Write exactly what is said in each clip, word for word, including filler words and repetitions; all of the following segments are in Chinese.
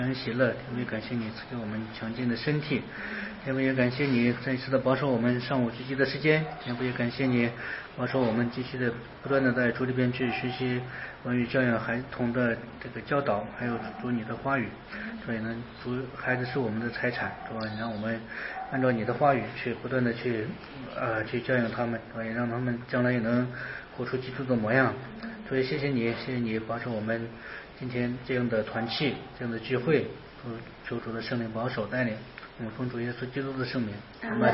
很喜乐，天父也感谢你赐给我们强劲的身体，天父也感谢你再一次的保守我们上午聚集的时间，天父也感谢你保守我们继续的不断的在主里边去学习关于教养孩童的这个教导，还有主你的话语。所以呢，主孩子是我们的财产，是吧？让我们按照你的话语去不断的去呃去教养他们，所以让他们将来也能活出基督的模样。所以谢谢你，谢谢你保守我们今天这样的团契，这样的聚会，求主的圣灵保守带领，我们奉主耶稣基督的圣名。阿门。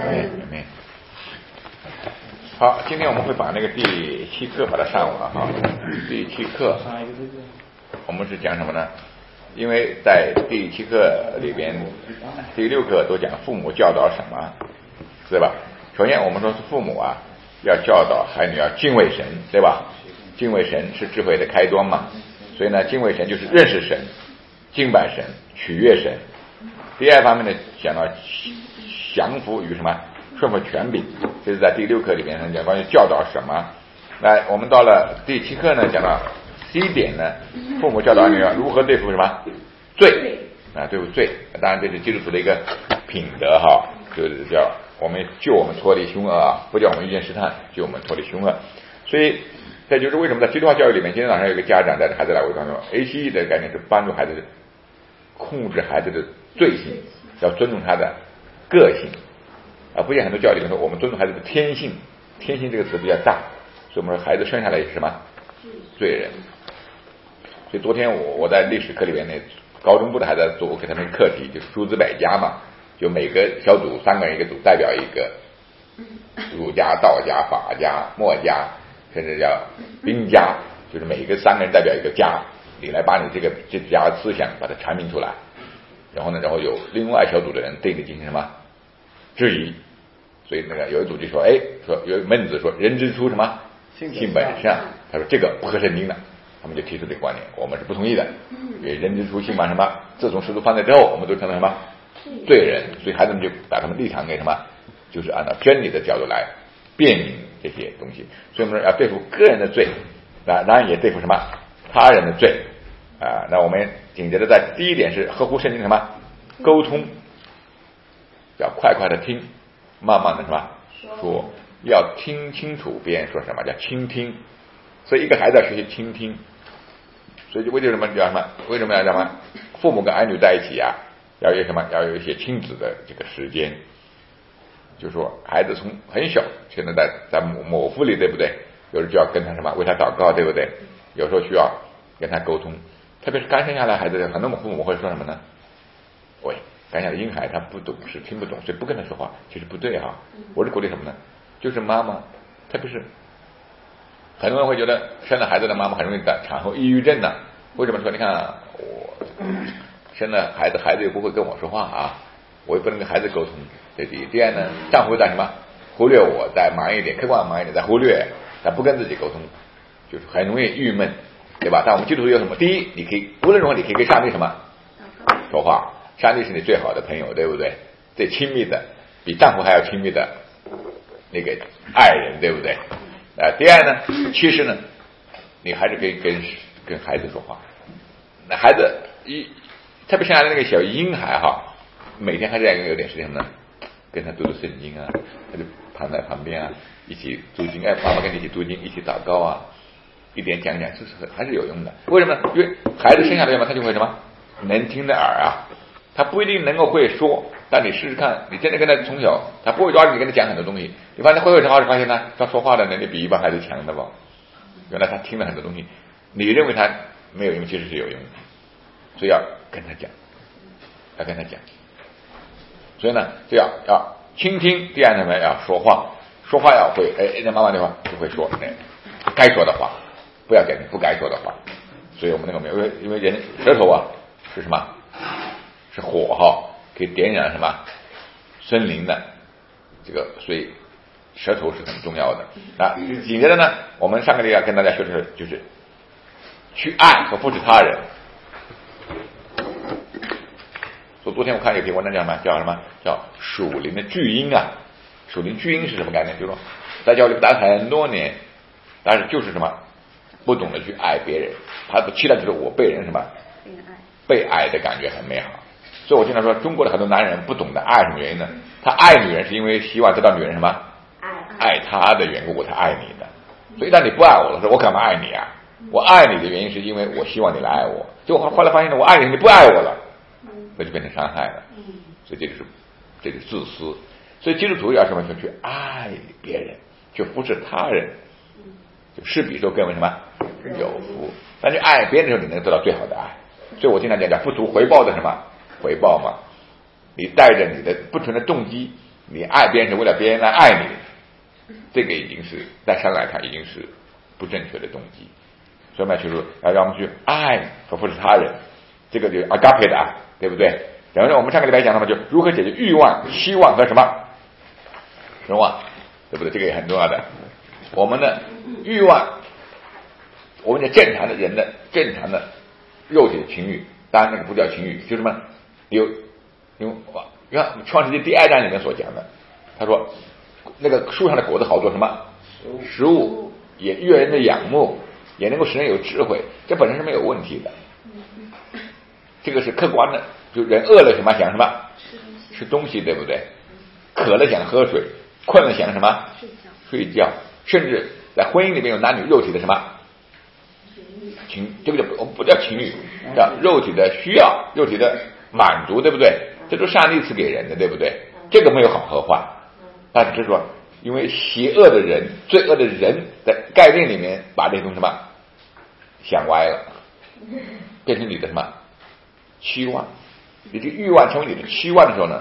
好，今天我们会把那个第七课把它上完哈。第七课，我们是讲什么呢？因为在第七课里边，第六课都讲父母教导什么，对吧？首先我们说是父母啊，要教导孩女要敬畏神，对吧？敬畏神是智慧的开端嘛。所以呢，敬畏神就是认识神、敬拜神、取悦神。第二方面呢，讲到降服于什么？顺服权柄，这是在第六课里面讲关于教导什么。来，我们到了第七课呢，讲到 C 点呢，父母教导儿女要如何对付什么罪啊？对付罪，当然这是基督徒的一个品德哈，就是叫我们救我们脱离凶恶啊，不叫我们遇见试探，救我们脱离凶恶。所以这就是为什么在基督化教育里面，今天早上有一个家长带着孩子来我当中 A C E 的概念是帮助孩子控制孩子的罪性，要尊重他的个性啊，不像很多教育里面说我们尊重孩子的天性，天性这个词比较大，所以我们说孩子生下来是什么罪人。所以昨天我我在历史课里面那高中部的孩子做我给他们课题就是诸子百家嘛，就每个小组三个人一个组代表一个儒家、道家、法家、墨家，甚至叫兵家，就是每一个三个人代表一个家，你来把你这个这家思想把它阐明出来，然后呢，然后有另外小组的人对你进行什么质疑。所以那个有一组就说，哎，说有孟子说人之初什么性本善，他说这个不合圣经的，他们就提出这个观点，我们是不同意的。因为人之初性本什么，自从师徒犯罪之后，我们都成了什么罪人，所以孩子们就把他们立场给什么，就是按照真理的角度来辨明这些东西。所以我们说要对付个人的罪，那当然也对付什么他人的罪啊。那我们紧接着在第一点是合乎圣经什么沟通，要快快的听，慢慢的什么说，要听清楚别人说什么，叫倾听。所以一个孩子要学习倾听，所以就为什么叫什么？为什么要什么？父母跟儿女在一起啊，要有什么？要有一些亲子的这个时间。就是说孩子从很小，现在在在母母腹里，对不对？有时就要跟他什么为他祷告，对不对？有时候需要跟他沟通，特别是刚生下来孩子，很多父母会说什么呢？喂，刚下的婴孩他不懂事，听不懂，所以不跟他说话，其实不对哈。我是鼓励什么呢？就是妈妈，特别是很多人会觉得生了孩子的妈妈很容易得产后抑郁症呢、啊。为什么说？你看我生了孩子，孩子又不会跟我说话啊，我也不能跟孩子沟通。这第一，第二呢，丈夫在什么忽略我，在忙一点，客观忙一点，在忽略，但不跟自己沟通，就是很容易郁闷，对吧？但我们基督徒有什么？第一，你可以无论如何，你可以跟上帝什么说话，上帝是你最好的朋友，对不对？最亲密的，比丈夫还要亲密的那个爱人，对不对？啊，第二呢，其实呢，你还是可以跟跟孩子说话。那孩子一特别像那个小婴孩哈，每天还是要有点时间呢，跟他读读圣经啊，他就躺在旁边啊，一起读经，哎，妈妈跟你一起读经，一起祷告啊，一点讲讲，这是还是有用的。为什么？因为孩子生下来嘛，他就会什么能听的耳啊，他不一定能够会说，但你试试看，你真的跟他从小，他不会抓着你跟他讲很多东西，你发现会会说话就发现他他说话的能力比一般孩子强的吧？原来他听了很多东西，你认为他没有用，其实是有用的，所以要跟他讲，要跟他讲。所以呢，就要要倾听，第二呢要说话，说话要会，哎，那妈妈的话就会说，哎，该说的话，不要讲不该说的话。所以我们那个没有，因为因为人舌头啊是什么？是火哈，可以点燃什么森林的这个，所以舌头是很重要的。那紧接着呢，我们上个礼拜跟大家说的是，就是去爱和扶持他人。所以昨天我看有篇文章叫什么？叫什么？叫属灵的巨婴啊！属灵巨婴是什么概念？就是说在教里待很多年，但是就是什么不懂得去爱别人，他的期待就是我被人什么被爱的感觉很美好。所以我经常说，中国的很多男人不懂得爱什么原因呢？他爱女人是因为希望得到女人什么？爱爱他的缘故，我才爱你的。所以当你不爱我的时候，我干嘛爱你啊？我爱你的原因是因为我希望你来爱我。就后来发现呢，我爱你，你不爱我了，那就变成伤害了。所以这就是这就是自私。所以基督徒要什么？就去爱别人，去服侍他人。就施比受更为什么有福？当你爱别人的时候，你能得到最好的爱。所以我经常讲讲不图回报的什么回报嘛。你带着你的不纯的动机，你爱别人是为了别人来爱你，这个已经是在上来看已经是不正确的动机。所以嘛，就是要让我们去爱和服侍他人，这个就 agape 的爱，对不对？然后我们上个礼拜讲了嘛，就如何解决欲望、希望和什么什么，对不对？这个也很重要的。我们的欲望，我们的正常的人的正常的肉体的情欲，当然那个不叫情欲，就什么有有你看创世纪第二章里面所讲的，他说那个树上的果子好做什么食物，也悦人的仰慕，也能够使人有智慧，这本身是没有问题的，这个是客观的。就人饿了什么想什么吃东西，对不对？渴了想喝水，困了想什么睡觉，睡觉。甚至在婚姻里面有男女肉体的什么情，这个就不叫情欲，叫肉体的需要，肉体的满足，对不对？这都上帝赐给人的，对不对？这个没有好和坏，但是说因为邪恶的人、罪恶的人的概念里面把这些东西什么想歪了，变成你的什么期望，你这欲望成为你的期望的时候呢，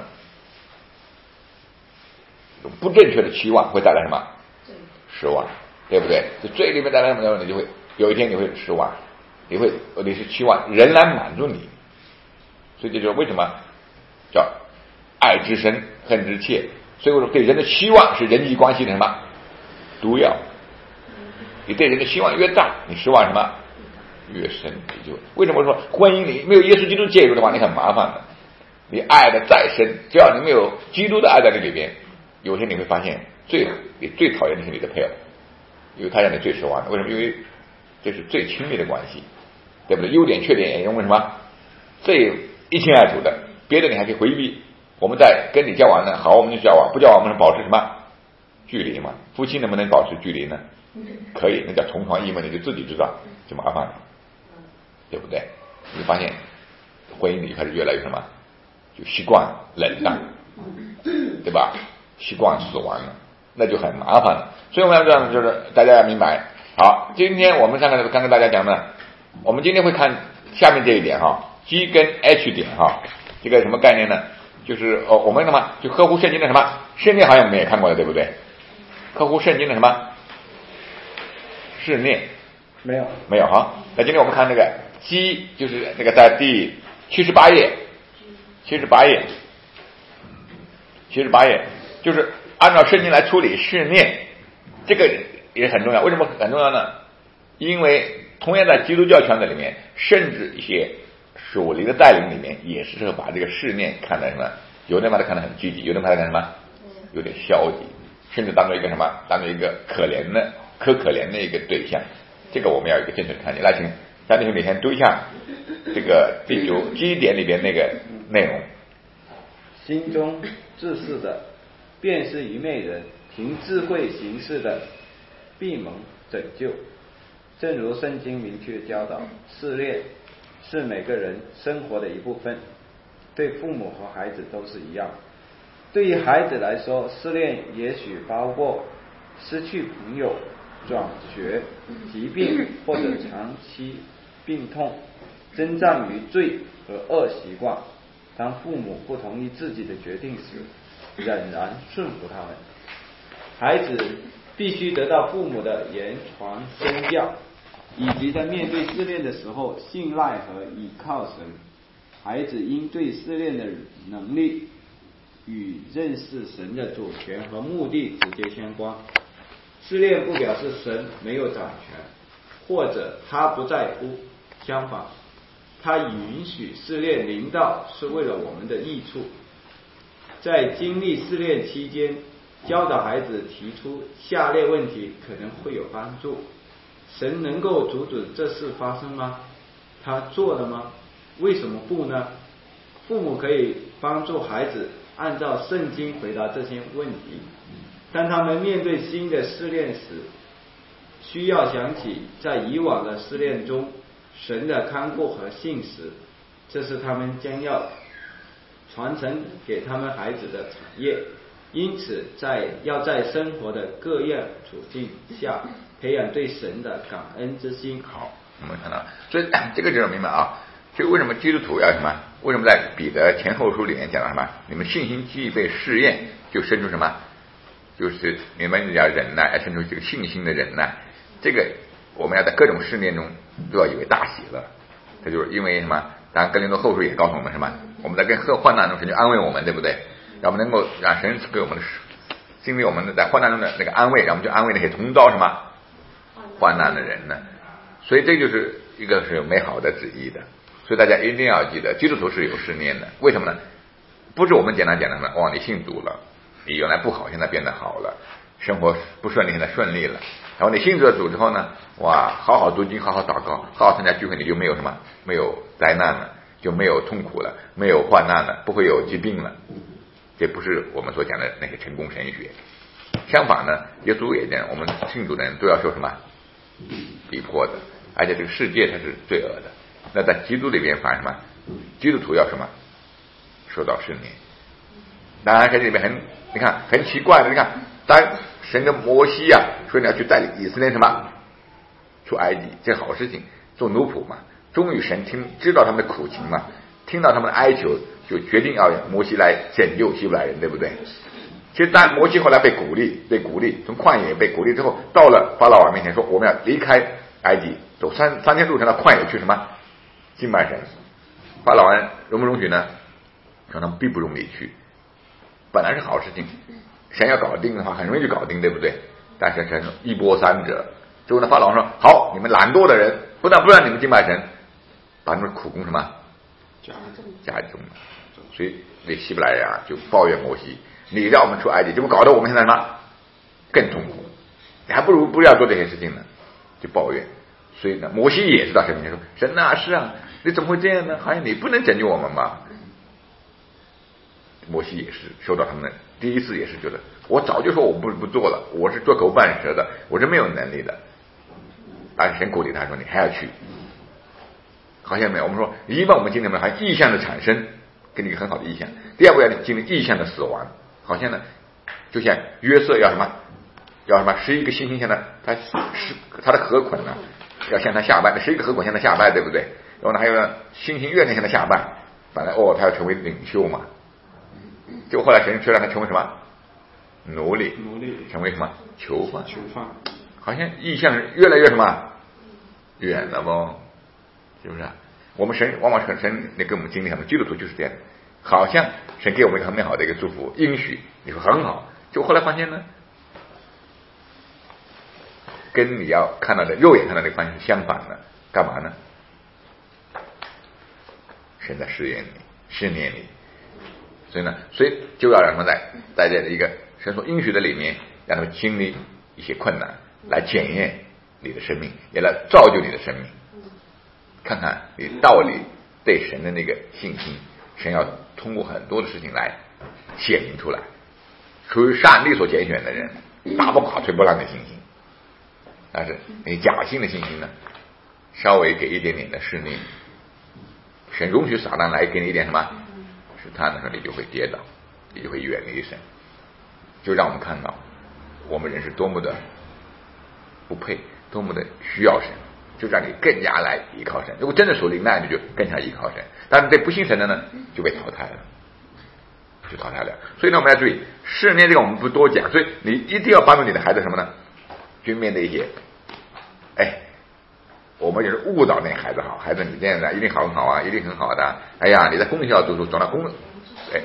不正确的期望会带来什么失望，对不对？就罪里面带来什么呢？你就会有一天你会失望，你会你是期望人来满足你，所以这就是为什么叫爱之深恨之切。所以我说对人的期望是人际关系的什么毒药，你对人的期望越大，你失望什么越深。就为什么说婚姻里没有耶稣基督介入的话，你很麻烦的。你爱的再深，只要你没有基督的爱在这里边，有些你会发现最你最讨厌的是你的配偶，因为他让你最失望的。为什么？因为这是最亲密的关系，对不对？优点缺点也因为什么最一清二楚的，别的你还可以回避。我们在跟你交往呢，好我们就交往，不交往我们保持什么距离嘛？夫妻能不能保持距离呢？可以，那叫同床异梦，你就自己知道就麻烦了，对不对？你发现婚姻里开始越来越什么，就习惯冷淡，对吧？习惯死亡了，那就很麻烦了。所以我们要这样，就是大家要明白。好，今天我们上个刚跟大家讲的，我们今天会看下面这一点哈 ，G 跟 H 点哈，这个什么概念呢？就是哦，我们什么就合乎圣经的什么圣念，好像我们也看过了，对不对？合乎圣经的什么试念没有没有哈。那今天我们看那个 G， 就是那个在第七十八页，七十八页，七十八页，就是按照圣经来处理试念，这个也很重要。为什么很重要呢？因为同样在基督教圈子里面，甚至一些属灵的带领里面，也是把这个试念看得什么，有的把它看得很积极，有的把它看什么有点消极，甚至当做一个什么，当做一个可怜的可可怜的一个对象。这个我们要有一个正确的看见。来，请张弟兄每天读一下这个第九基点里边那个内容。 心中自恃的，便是愚昧人；凭智慧行事的，必蒙拯救。正如圣经明确教导，试炼是每个人生活的一部分，对父母和孩子都是一样。对于孩子来说，试炼也许包括失去朋友、转学、疾病或者长期病痛，征战于罪和恶习惯。当父母不同意自己的决定时，仍然顺服他们。孩子必须得到父母的言传身教，以及在面对试炼的时候信赖和倚靠神。孩子应对试炼的能力与认识神的主权和目的直接相关。试炼不表示神没有掌权，或者他不在乎，相反，他允许试炼临到是为了我们的益处。在经历试炼期间，教导孩子提出下列问题可能会有帮助：神能够阻止这事发生吗？他做了吗？ 为什么不呢？父母可以帮助孩子按照圣经回答这些问题，当他们面对新的试炼时，需要想起在以往的试炼中神的看顾和信实，这是他们将要传承给他们孩子的产业。因此在要在生活的各样处境下培养对神的感恩之心。 好，我们看到，所以这个就是明白啊。所以为什么基督徒要什么？为什么在彼得前后书里面讲到什么？你们信心既被试验，就生出什么？就是你们要忍耐，要生出这个信心的忍耐。这个我们要在各种试炼中都要以为大喜乐。这就是因为什么？当然哥林多后书也告诉我们什么？我们在跟患难中神就安慰我们，对不对？让我们能够让神给我们的经历我们在患难中的那个安慰，让我们就安慰那些同遭什么患难的人呢？所以这就是一个是有美好的旨意的。所以大家一定要记得，基督徒是有试炼的。为什么呢？不是我们简单简单的哇，你信主了，你原来不好，现在变得好了，生活不顺利，现在顺利了。然后你信主了主之后呢，哇，好好读经，好好祷告，好好参加聚会，你就没有什么，没有灾难了，就没有痛苦了，没有患难了，不会有疾病了。这不是我们所讲的那些成功神学。相反呢，耶稣也讲，我们信主的人都要受什么逼迫的，而且这个世界它是罪恶的。那在基督里边反什么？基督徒要什么？受到试炼。当然这里面很，你看很奇怪的，你看当神跟摩西啊说你要去带领以色列什么出埃及，这好事情，做奴仆嘛。终于神听知道他们的苦情嘛，听到他们的哀求，就决定要摩西来拯救希伯来人，对不对？其实当摩西后来被鼓励，被鼓励从旷野被鼓励之后，到了法老王面前说我们要离开埃及，走三三天路程到旷野去什么敬拜神。法老王容不容许呢？可能并不容易去。本来是好事情，神要搞定的话很容易就搞定，对不对？但是神一波三折，最后呢法老王说好，你们懒惰的人不但不让你们敬拜神，把你们苦工什么加重了。所以那希伯来人啊就抱怨摩西，你让我们出埃及，结果搞得我们现在什么更痛苦，你还不如不要做这些事情呢，就抱怨。所以呢摩西也知道神面前说神啊，是啊，你怎么会这样呢？好像你不能拯救我们吧。摩西也是受到他们的第一次也是觉得我早就说我不不做了，我是做狗办蛇的，我是没有能力的。但是神鼓励他说你还要去。好像没有，我们说一般我们经历还意象的产生，给你一个很好的意象。第二步要经历意象的死亡，好像呢就像约瑟要什么要什么十一个星星向他他是他的河捆呢要向他下拜，十一个河捆向他下拜，对不对？然后呢还有呢星星月亮向他下拜，反正哦他要成为领袖嘛。结果后来神却让他成为什么奴隶， 奴隶成为什么囚犯， 囚犯。 好像意象越来越什么远了不？是不是？我们神往往神神你跟我们经历什么？基督徒就是这样，好像神给我们一个很美好的一个祝福应许，你说很好，就后来发现呢，跟你要看到的肉眼看到的发现是相反的，干嘛呢？神在试验你，试炼你，所以呢，所以就要让他们在在这一个神所应许的里面，让他们经历一些困难，来检验你的生命，也来造就你的生命。看看你到底对神的那个信心，神要通过很多的事情来显明出来。属于上帝所拣选的人，打不垮、吹不烂的信心。但是你假性的信心呢，稍微给一点点的试炼，神容许撒旦来给你一点什么试探的时候，你就会跌倒，你就会远离神。就让我们看到，我们人是多么的不配，多么的需要神。就让你更加来依靠神。如果真的属灵，那你就更加依靠神。但是对不信神的呢，就被淘汰了，就淘汰了。所以呢，我们要注意试炼这个我们不多讲，所以你一定要帮助你的孩子什么呢？军面的一些，哎，我们就是误导那孩子好，孩子你这样的一定很好啊，一定很好的。哎呀，你在公校读书，转到公，哎，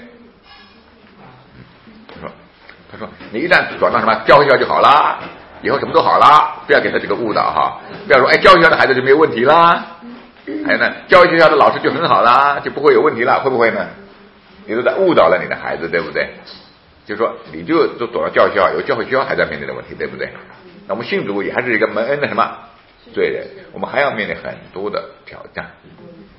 他说，他说你一旦转到什么教学校就好啦。以后什么都好啦，不要给他这个误导哈。不要说哎，教育学校的孩子就没有问题啦，还有呢，教育学校的老师就很好啦，就不会有问题了，会不会呢？你都在误导了你的孩子，对不对？就说你就都走到教育学校，有教育学校还在面对的问题，对不对？那我们信主也还是一个蒙恩的什么罪人，我们还要面对很多的挑战。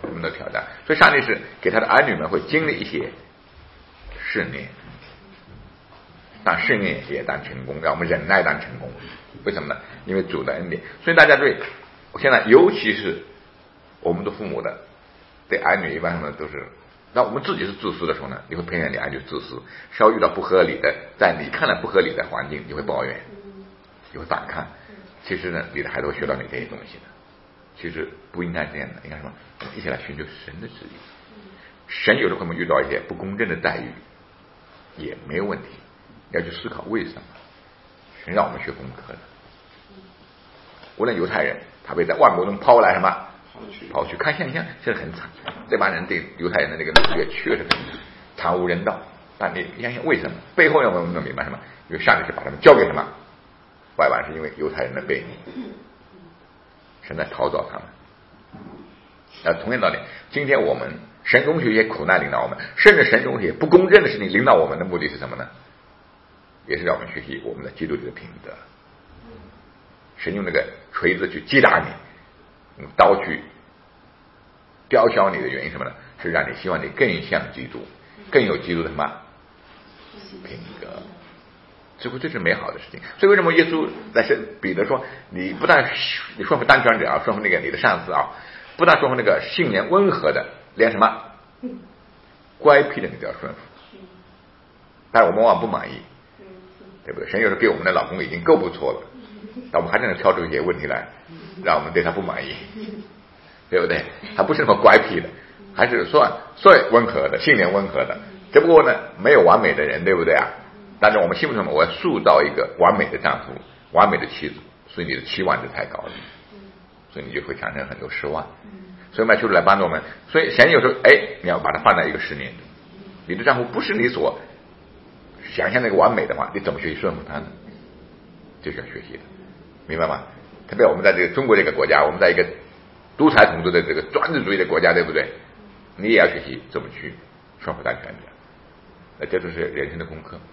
我们的挑战。所以上帝是给他的儿女们会经历一些试炼，但试炼也当成功，让我们忍耐当成功。为什么呢？因为主的恩典。所以大家对现在尤其是我们的父母的对儿女一般呢都是，那我们自己是自私的时候呢，你会培养你儿女自私，稍微遇到不合理的，在你看来不合理的环境，你会抱怨，你会反抗。其实呢，你的孩子会学到你这些东西的。其实不应该这样的，应该什么？一起来寻求神的旨意。神有时候会遇到一些不公正的待遇，也没有问题，要去思考为什么。神让我们学功课的。无论犹太人，他被在万国中抛来什么？跑去看现象，这是很惨。这帮人对犹太人的这个奴役确实很惨无人道。但你想想为什么？背后要我们明白什么？因为上帝是把他们交给什么？外邦是因为犹太人的背逆，神在陶造他们。那同样道理，今天我们神容许一些苦难领导我们，甚至神容许不公正的事情领导我们的目的是什么呢？也是让我们学习我们的基督徒的品德。神用那个锤子去击打你，用刀去雕削你的原因是什么呢？是让你希望你更像基督，更有基督的什么品格。似乎这是美好的事情。所以为什么耶稣在彼得说，你不但你说服当权者啊，说服那个你的上司啊，不但说服那个性情温和的，连什么乖僻的你都要顺服。但是我们往往不满意，对不对？神有时候给我们的老公已经够不错了，但我们还是能挑出一些问题来，让我们对他不满意，对不对？他不是那么乖僻的，还是算算温和的，性情温和的。只不过呢，没有完美的人，对不对啊？但是我们心目中，我要塑造一个完美的丈夫、完美的妻子，所以你的期望值太高了，所以你就会产生很多失望。所以我们要求主来帮助我们。所以神有时候，哎，你要把它放在一个十年，你的丈夫不是你所想象那个完美的话，你怎么去顺服他呢？这是要学习的，明白吗？特别我们在这个中国这个国家，我们在一个独裁统治的这个专制主义的国家，对不对？你也要学习怎么去顺服当权者，那这就是人生的功课。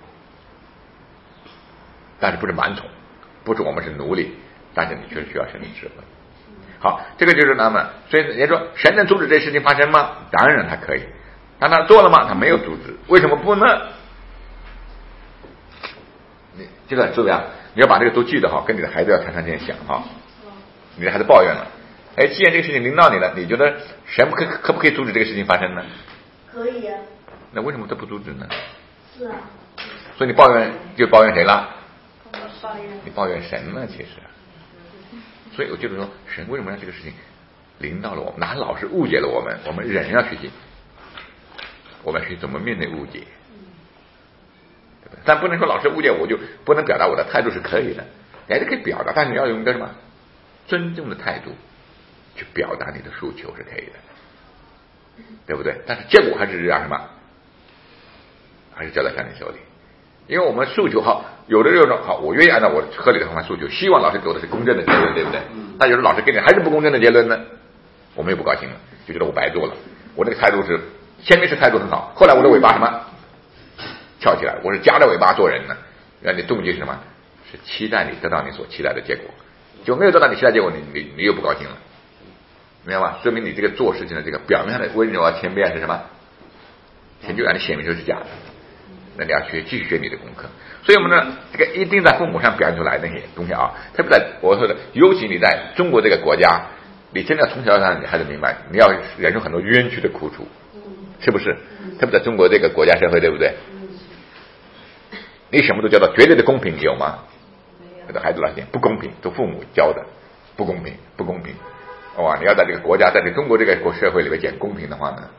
但是不是蛮宠，不是我们是奴隶，但是你确实需要神的智慧。好，这个就是那么，所以人家说神能阻止这事情发生吗？当然他可以，但他做了吗？他没有阻止，为什么不呢？你这个是不是啊？你要把这个都记得好，跟你的孩子要常常这样想哈。你的孩子抱怨了，哎，既然这个事情临到你了，你觉得神可可不可以阻止这个事情发生呢？ 可以啊。 那为什么他不阻止呢？ 是啊。 所以你抱怨就抱怨谁了？ 抱怨你抱怨神呢？其实，所以我就是说，神为什么让这个事情临到了我们？哪老是误解了我们？我们人要学习，我们学习怎么面对误解，对不对？但不能说老师误解我就不能表达我的态度是可以的，还是可以表达，但是你要用一个什么尊重的态度去表达你的诉求是可以的，对不对？但是结果还是让什么？还是交在上帝手里。因为我们诉求好，有的人说好，我愿意按照我合理的方法诉求，希望老师给我的是公正的结论，对不对？但有时候老师给你还是不公正的结论呢，我们又不高兴了，就觉得我白做了。我那个态度是前面是态度很好，后来我的尾巴什么翘起来，我是夹着尾巴做人呢。原来你动机是什么？是期待你得到你所期待的结果，就没有得到你期待结果，你你你又不高兴了，明白吗？说明你这个做事情的这个表面上的温柔啊、谦卑是什么？成就感的显明就是假的。那你要学继续学你的功课，所以我们呢，这个一定在父母上表现出来那些东西啊，特别在我说的，尤其你在中国这个国家，你真的要从小让你孩子明白，你要忍受很多冤屈的苦楚，是不是？特别在中国这个国家社会，对不对？你什么都教到绝对的公平，有吗？给孩子来讲不公平，都父母教的，不公平，不公平。哇，你要在这个国家，在这中国这个国社会里面讲公平的话呢，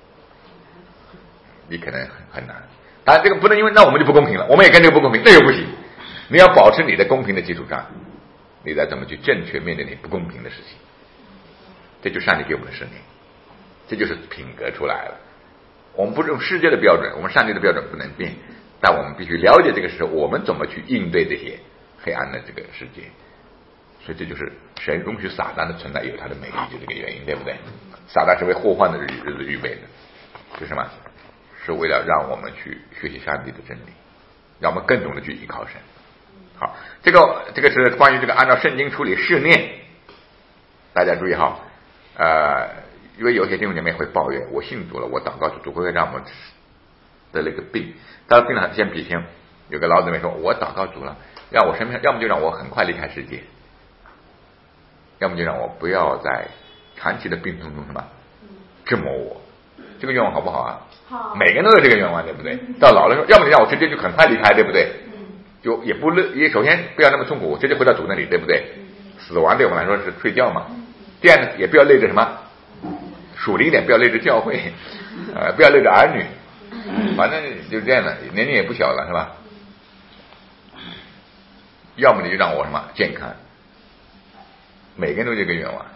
你可能很很难。当然这个不能因为那我们就不公平了，我们也跟这个不公平，那又不行。你要保持你的公平的基础上，你再怎么去正确面对你不公平的事情，这就是上帝给我们的使命，这就是品格出来了。我们不是用世界的标准，我们上帝的标准不能变，但我们必须了解这个时候我们怎么去应对这些黑暗的这个世界。所以这就是神容许撒旦的存在有它的美丽，就这个原因，对不对？撒旦是为祸患的日子预备的，是什么？是为了让我们去学习上帝的真理，让我们更懂得去依靠神。好，这个这个是关于这个按照圣经处理试炼，大家注意哈。呃， 因为有些弟兄姐妹会抱怨，我信主了，我祷告主，主会让我得了一个病。到了病了，先比先有个老姊妹说，我祷告主了，让我身边，要么就让我很快离开世界，要么就让我不要在长期的病痛中什么折磨我。这个愿望好不好啊？ 好。 每个人都有这个愿望，对不对？到老了说，要么你让我直接就很快离开，对不对？就也不乐，也首先不要那么痛苦，直接回到主那里，对不对？死亡对我们来说是睡觉嘛。第二呢，也不要累着什么，属灵一点，不要累着教会，呃，不要累着儿女，反正就这样的，年龄也不小了，是吧？要么你就让我什么健康，每个人都有这个愿望。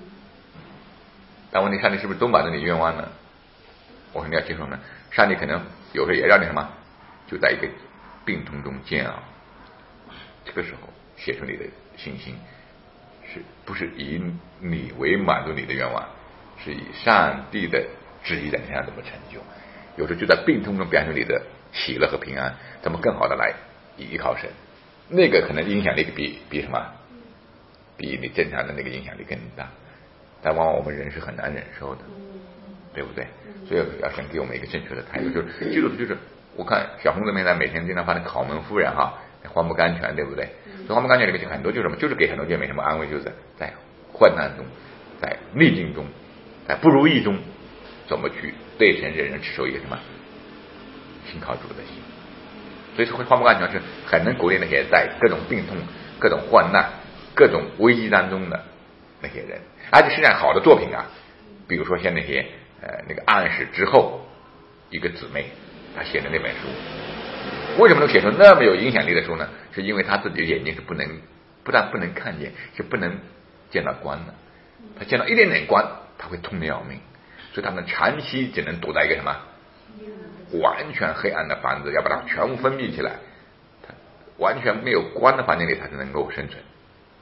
但问题，上帝是不是都满足你愿望呢？我说你要接受呢，上帝可能有时候也让你什么，就在一个病痛中煎熬，这个时候写出你的信心，是不是以你为满足你的愿望，是以上帝的旨意在你身上怎么成就？有时候就在病痛中表现出你的喜乐和平安，怎么更好的来依靠神？那个可能影响力比比什么，比你正常的那个影响力更大，但往往我们人是很难忍受的，对不对？所以要想给我们一个正确的态度，就是基督徒就是我看小红子妹在每天经常发那考门夫人哈，患不甘全，对不对？所以患不甘全里面很多就是什么，就是给很多姐妹什么安慰，就是在在患难中，在逆境中，在不如意中，怎么去对神人人持守一个什么信靠主的心。所以说患不甘全是很能鼓励那些在各种病痛、各种患难、各种危机当中的那些人。而且实际上好的作品啊，比如说像那些呃那个暗示之后一个姊妹她写的那本书，为什么能写出那么有影响力的书呢？是因为她自己的眼睛是不能，不但不能看见，是不能见到光的。她见到一点点光，她会痛得要命，所以她们长期只能躲在一个什么完全黑暗的房子，要把它全部封闭起来，它完全没有光的环境里，它才能够生存。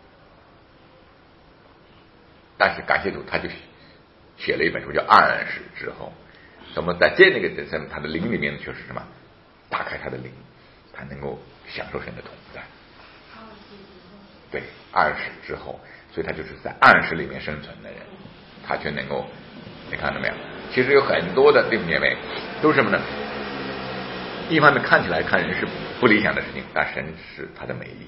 但是感谢主，他就写了一本书叫《暗示之后》，那么在这那个人生，他的灵里面就是什么？打开他的灵，他能够享受神的同在。对，暗示之后，所以他就是在暗示里面生存的人，他却能够，你看到没有？其实有很多的弟兄姐妹都是什么呢？一方面看起来看人是不理想的事情，但神是他的美丽。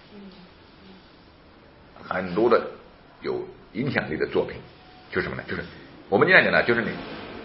很多的有影响力的作品，就是什么呢？就是我们经常讲的，就是你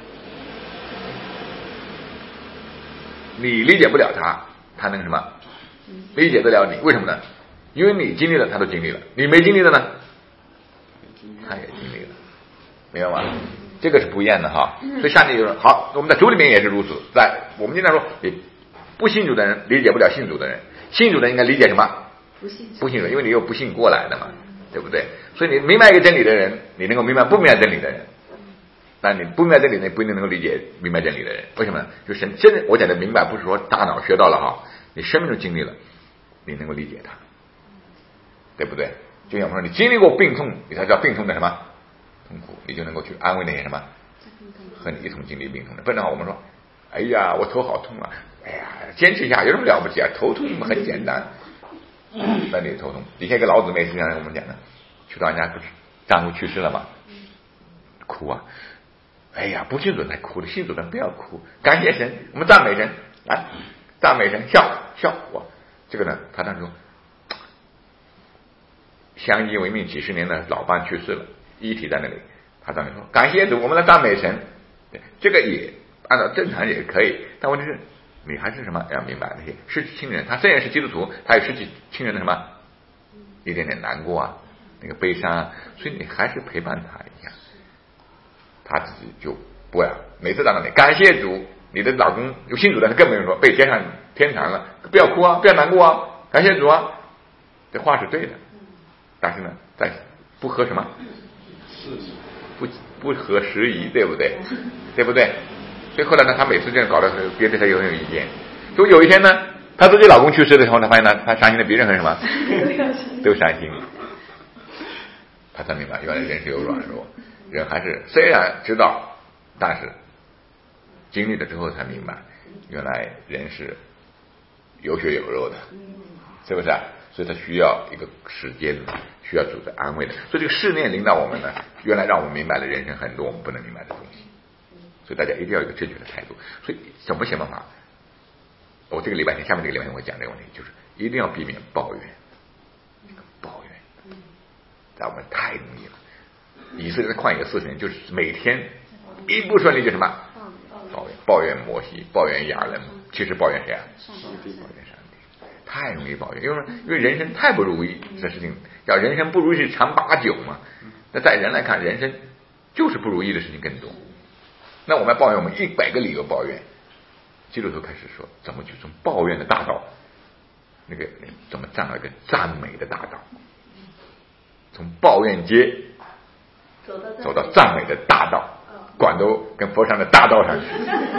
你理解不了他，他能什么理解得了你？为什么呢？因为你经历了，他都经历了；你没经历的呢，他也经历了，明白吗？这个是不一样的哈。所以上帝就说：好，我们在主里面也是如此。在我们经常说，你不信主的人理解不了信主的人，信主的人应该理解什么？ 不信不信主，因为你又不信过来的嘛，对不对？所以你明白一个真理的人，你能够明白不明白真理的人。但你不明白真理，你不一定能够理解明白真理的人。为什么呢？就是真的，我讲的明白不是说大脑学到了哈，你生命中经历了，你能够理解他，对不对？就像我说，你经历过病痛，你才知道病痛的什么痛苦，你就能够去安慰那些什么和你一同经历病痛的。不然的话，我们说，哎呀，我头好痛啊，哎呀，坚持一下有什么了不起啊？头痛很简单，那你头痛。以前一个老姊妹是这样跟我们讲的，去到人家不是丈夫去世了嘛，哭啊。哎呀，不信主才哭的，信主的不要哭，感谢神，我们赞美神，来赞美神，笑笑我。这个呢，他当时说，相依为命几十年的老伴去世了，遗体在那里，他当时说感谢主，我们来赞美神。对，这个也按照正常也可以，但问题是你还是什么要明白那些失去亲人，他虽然是基督徒，他有失去亲人的什么一点点难过啊，那个悲伤啊，所以你还是陪伴他一下。他自己就不要每次到那里感谢主，你的老公有信主的，他更不用说被接上天堂了，不要哭啊，不要难过啊，感谢主啊，这话是对的，但是呢，在不合什么不不合时宜，对不对？对不对？所以后来呢，他每次这样搞的时候，别对他有很有意见。就有一天呢，她自己老公去世的时候，她发现呢，她伤心的比任何人什么都伤心。她才明白，原来人是有软弱。人还是虽然知道，但是经历了之后才明白，原来人是有血有肉的，是不是啊？所以他需要一个时间，需要主的安慰的。所以这个试炼领导我们呢，原来让我们明白了人生很多我们不能明白的东西。所以大家一定要有一个正确的态度。所以怎么想办法？我这个礼拜天，下面这个礼拜天我讲这个问题，就是一定要避免抱怨。抱怨，在我们太容易了。以色列的旷野四十年，就是每天一不顺利就什么抱怨，抱怨摩西，抱怨亚伦，其实抱怨谁啊？上帝，抱怨上帝，太容易抱怨，因为因为人生太不如意，这事情要人生不如意是常八九嘛。那在人来看，人生就是不如意的事情更多。那我们抱怨，我们一百个理由抱怨。基督徒开始说，怎么去从抱怨的大道，那个怎么站到一个赞美的大道，从抱怨街走到赞美的大道，管都跟佛山的大道上去，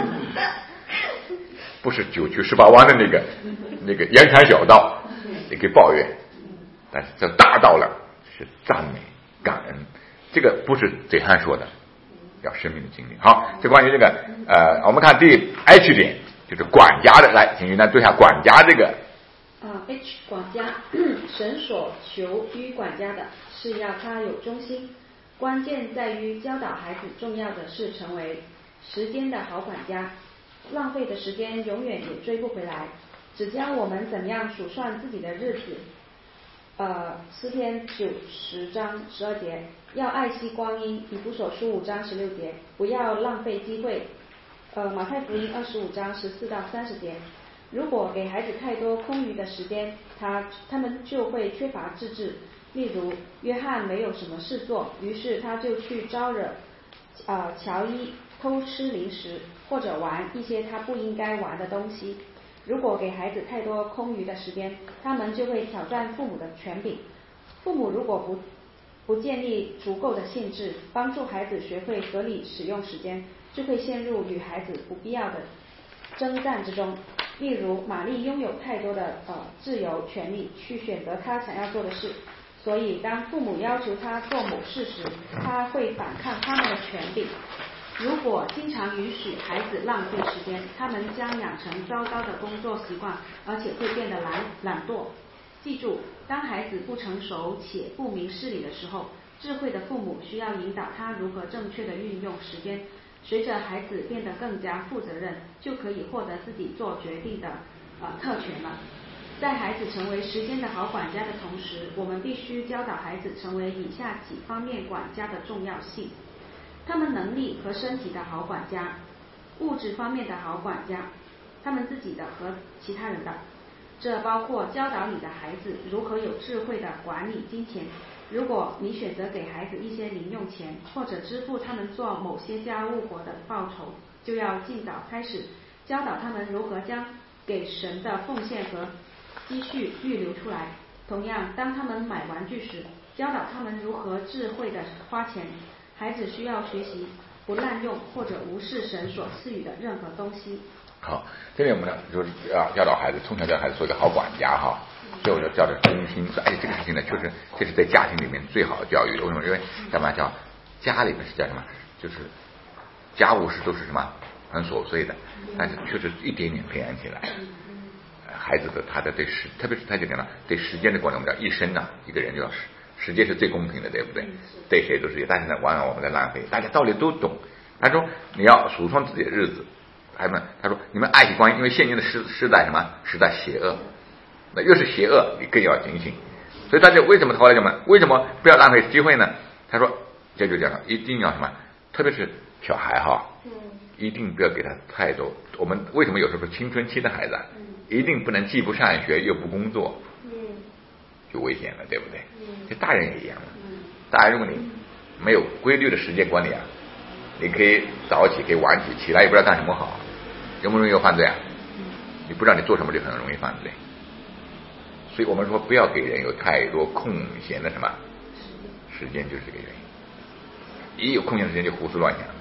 不是九曲十八弯的那个那个延长小道，你可以抱怨，但是这大道了是赞美感恩，这个不是嘴上说的。要生命的经历。好，这关于这个呃，我们看第 H 点，就是管家的，来，请云南读一下管家这个。 啊 ，H 管家，神所求于管家的是要他有忠心，关键在于教导孩子，重要的是成为时间的好管家。浪费的时间永远也追不回来，只教我们怎样数算自己的日子。呃，诗篇九十章十二节，要爱惜光阴。以弗所书五章十六节，不要浪费机会。呃，马太福音二十五章十四到三十节，如果给孩子太多空余的时间，他他们就会缺乏自制。例如，约翰没有什么事做，于是他就去招惹呃乔伊偷吃零食，或者玩一些他不应该玩的东西。如果给孩子太多空余的时间，他们就会挑战父母的权柄。父母如果不不建立足够的限制，帮助孩子学会合理使用时间，就会陷入与孩子不必要的征战之中。例如，玛丽拥有太多的呃自由权利去选择她想要做的事，所以当父母要求她做某事时，她会反抗他们的权柄。如果经常允许孩子浪费时间，他们将养成糟糕的工作习惯，而且会变得懒懒惰。记住，当孩子不成熟且不明事理的时候，智慧的父母需要引导他如何正确的运用时间。随着孩子变得更加负责任，就可以获得自己做决定的呃特权了。在孩子成为时间的好管家的同时，我们必须教导孩子成为以下几方面管家的重要性。他们能力和身体的好管家，物质方面的好管家，他们自己的和其他人的。这包括教导你的孩子如何有智慧的管理金钱。如果你选择给孩子一些零用钱，或者支付他们做某些家务活的报酬，就要尽早开始教导他们如何将给神的奉献和积蓄预留出来。同样，当他们买玩具时，教导他们如何智慧的花钱。孩子需要学习不滥用或者无视神所赐予的任何东西。 好，这里我们呢就是要教导孩子，从小教孩子做一个好管家哈。所以我就教的忠心，说哎，这个事情呢，确实这是在家庭里面最好的教育。为什么？因为干嘛叫家里面是叫什么？就是家务事都是什么很琐碎的，但是确实一点点培养起来。孩子的他的对时，特别是他就讲了对时间的管理，我们叫一生呢、啊，一个人就要时时间是最公平的，对不对？对谁都是一样，但是呢，往往我们在浪费。大家道理都懂。他说你要数算自己的日子，孩子们，他说你们爱惜光阴，因为现今的时时代什么？时代邪恶，那越是邪恶，你更要警醒。所以大家为什么后来讲嘛？为什么不要浪费机会呢？他说这就讲了，一定要什么？特别是小孩哈，一定不要给他太多。我们为什么有时候说青春期的孩子啊，一定不能既不上学又不工作，就危险了，对不对？这大人也一样了。大人如果你没有规律的时间管理啊，你可以早起，可以晚起，起来也不知道干什么好，容不容易有犯罪啊？你不知道你做什么就很容易犯罪。所以我们说不要给人有太多空闲的什么时间，就是这个原因。一有空闲的时间就胡思乱想了，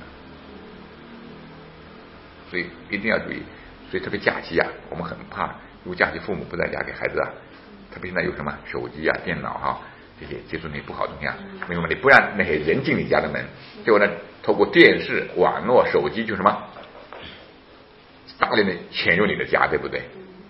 所以一定要注意。所以特别假期啊，我们很怕，如果假期父母不在家给孩子啊，特别现在有什么手机啊、电脑哈、啊、这些接触那不好的东西啊，为什么你不让那些人进你家的门？结果呢，透过电视、网络、手机就什么大量的潜入你的家，对不对？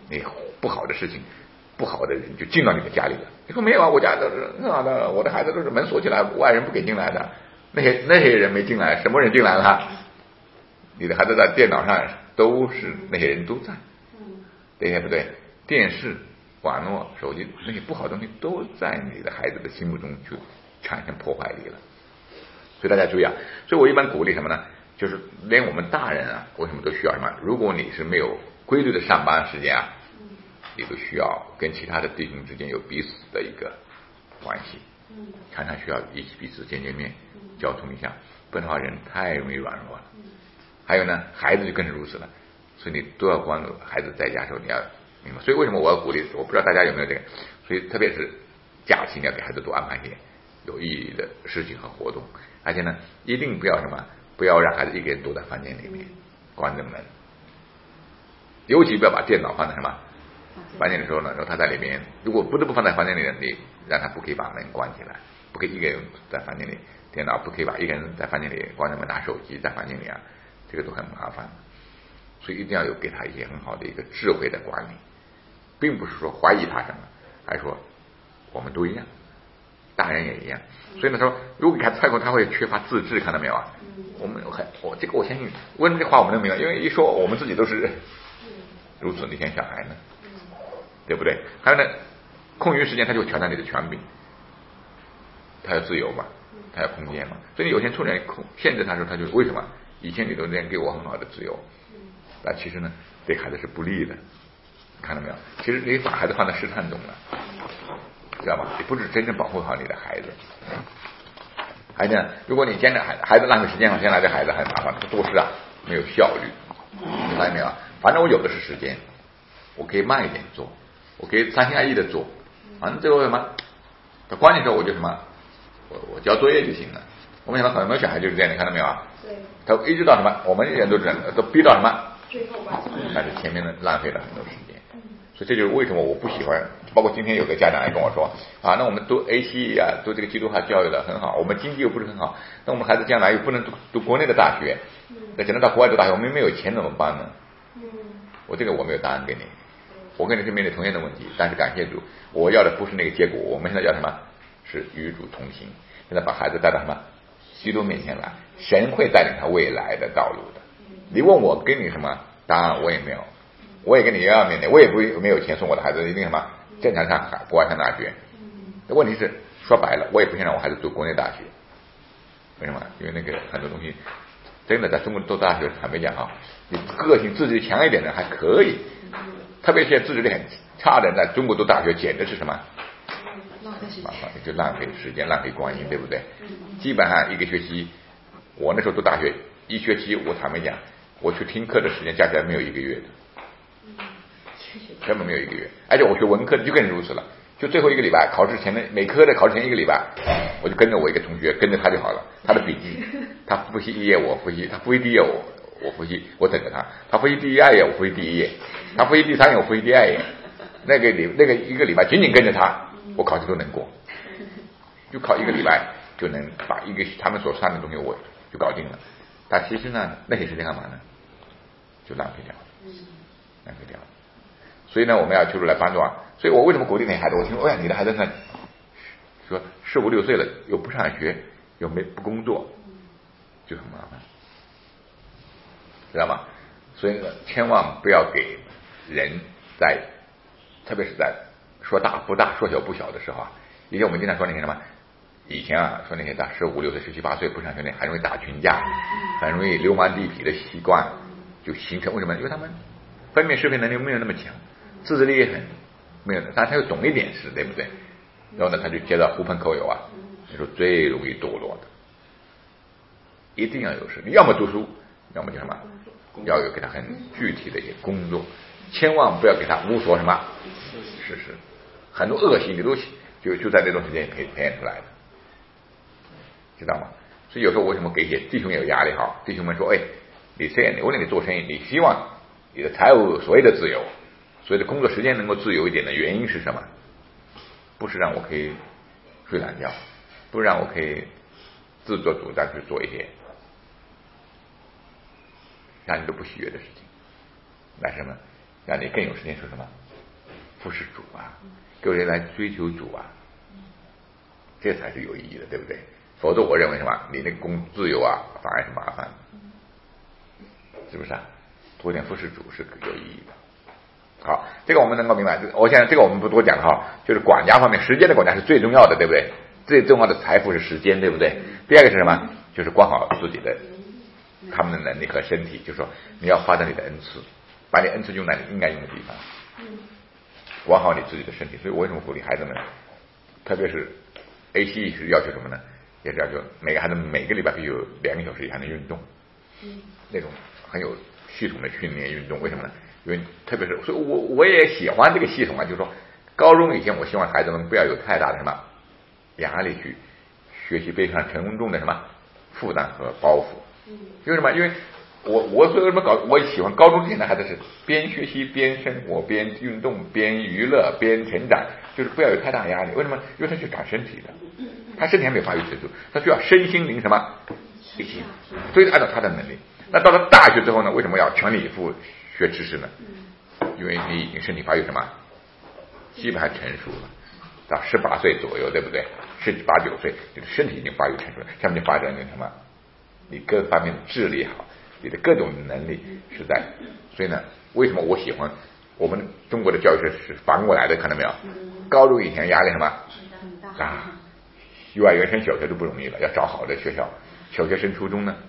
你不好的事情，不好的人就进到你的家里了。你说没有啊，我家都是很好的，我的孩子都是门锁起来，外人不给进来的。那些那些人没进来，什么人进来了？你的孩子在电脑上都是那些人都在，对不对？电视、网络、手机那些不好的东西都在你的孩子的心目中就产生破坏力了。所以大家注意啊！所以我一般鼓励什么呢？就是连我们大人啊，为什么都需要什么？如果你是没有规律的上班时间啊，你都需要跟其他的弟兄之间有彼此的一个关系，常常需要一起彼此见见面，交通一下，不然的话人太容易软弱了。还有呢，孩子就更是如此了，所以你都要关注孩子在家的时候，你要明白。所以为什么我要鼓励？我不知道大家有没有这个，所以特别是假期，你要给孩子多安排一些有意义的事情和活动，而且呢，一定不要什么，不要让孩子一个人躲在房间里面，关着门，尤其不要把电脑放在什么房间的时候呢，然后他在里面，如果不得不放在房间里呢，你让他不可以把门关起来，不可以一个人在房间里，电脑不可以把一个人在房间里关着门拿手机在房间里啊，这个都很麻烦。所以一定要有给他一些很好的一个智慧的管理，并不是说怀疑他什么，还是说我们都一样，大人也一样。所以呢说，如果给孩子太过，他会缺乏自制，看到没有啊？我们很我这个我相信，为什么这话我们都明白？因为一说我们自己都是如此，你像小孩呢，对不对？还有呢，空余时间他就挑战你的权柄，他要自由嘛，他要空间嘛。所以有些处人限制他的时候，他就为什么？以前你都这样给我很好的自由，但其实呢，对孩子是不利的，看到没有？其实你把孩子放在试探中了，知道吗？你不是真正保护好你的孩子。还有呢，如果你见着孩孩子浪费时间了，将来这孩子很麻烦，做事啊没有效率，明白没有？反正我有的是时间，我可以慢一点做，我可以三心二意的做，反正最后什么？到关键时候我就什么？我我交作业就行了。我们想到很多小孩就是这样，你看到没有啊？ 对。 他一直到什么？我们人都这样，都逼到什么？ 最后完成。 但是前面呢浪费了很多时间，所以这就是为什么我不喜欢。包括今天有个家长来跟我说啊，那我们读 A C E 啊，读这个基督化教育的很好，我们经济又不是很好，那我们孩子将来又不能读读国内的大学，那只能到国外读大学，我们没有钱怎么办呢？我这个我没有答案给你，我跟你是面对同样的问题，但是感谢主，我要的不是那个结果，我们现在要什么？是与主同行，现在把孩子带到什么？基督面前来，神会带领他未来的道路的。你问我给你什么答案，我也没有，我也跟你一样面对，我也不没有钱送我的孩子一定什么正常上国外上大学。问题是说白了，我也不想让我孩子读国内大学，为什么？因为那个很多东西真的在中国读大学，坦白讲哈，你个性自制力强一点的还可以，特别是自制力很差的，在中国读大学简直是什么？麻烦，就浪费时间，浪费光阴，对不对？基本上一个学期，我那时候读大学一学期，我坦白讲，我去听课的时间加起来没有一个月的，根本没有一个月。而且我学文科的就更如此了，就最后一个礼拜考试前的每科的考试前一个礼拜，我就跟着我一个同学，跟着他就好了，他的笔记，他复习一页我复习，他复习第一页我我复习，我等着他，他复习第二页我复习第一页，他复习第三页我复习第二页，那个礼那个一个礼拜紧紧跟着他。我考试都能过，就考一个礼拜就能把一个他们所上的东西我就搞定了。但其实呢，那些时间干嘛呢？就浪费掉了，浪费掉了。所以呢，我们要求助来帮助啊。所以我为什么鼓励那些孩子？我听说，哎呀，你的孩子呢，说四五六岁了，又不上学，又没不工作，就很麻烦，知道吗？所以呢，千万不要给人在，特别是在。说大不大，说小不小的时候啊，以前我们经常说那些什么，以前啊说那些大十五六岁、十七八岁不上学那很容易打群架，很容易流氓地痞的习惯就形成。为什么？因为他们分辨是非能力没有那么强，自制力也很没有，但他又懂一点事，对不对？然后呢，他就接到狐朋狗友啊，你说最容易堕落的，一定要有事，你要么读书，要么就什么，要有给他很具体的一些工作，千万不要给他无所什么事事。很多恶习你都就就在这段时间培培养出来的，知道吗？所以有时候为什么给一些弟兄有压力哈？弟兄们说，哎，你这样，我让你做生意，你希望你的财务所谓的自由，所谓的工作时间能够自由一点的原因是什么？不是让我可以睡懒觉，不是让我可以自作主张去做一些让你都不喜悦的事情，那什么？ 让你更有时间说什么服侍主啊，各位来追求主啊，这才是有意义的，对不对？否则我认为什么，你那个工自由啊反而是麻烦，是不是啊？多点服侍主是有意义的。好，这个我们能够明白。我现在这个我们不多讲哈，就是管家方面，时间的管家是最重要的，对不对？最重要的财富是时间，对不对？第二个是什么？就是管好自己的他们的能力和身体，就是说你要发展你的恩赐，把你恩赐用在你应该用的地方，管好你自己的身体。所以我为什么鼓励孩子们，特别是 A C E 是要求什么呢？也是要求每个孩子每个礼拜必须有两个小时以上的运动，那种很有系统的训练运动。为什么呢？因为特别是，所以我我也喜欢这个系统啊，就是说高中以前我希望孩子们不要有太大的什么压力去学习背上沉重的什么负担和包袱。因为什么？因为我我为什么搞？我喜欢高中之前的孩子是边学习边生活边运动边娱乐边成长，就是不要有太大压力。为什么？因为他去长身体的，他身体还没有发育成熟，他需要身心灵什么一起，所以按照他的能力。那到了大学之后呢？为什么要全力以赴学知识呢？因为你已经身体发育什么基本上成熟了，到十八岁左右，对不对？十八九岁，你的身体已经发育成熟了，下面就发展那什么，你各方面的智力好，你的各种能力是在。所以呢，为什么我喜欢我们中国的教育是是反过来的？看到没有？高中以前压力什么啊？幼儿园升小学都不容易了，要找好的学校。小学升初中呢？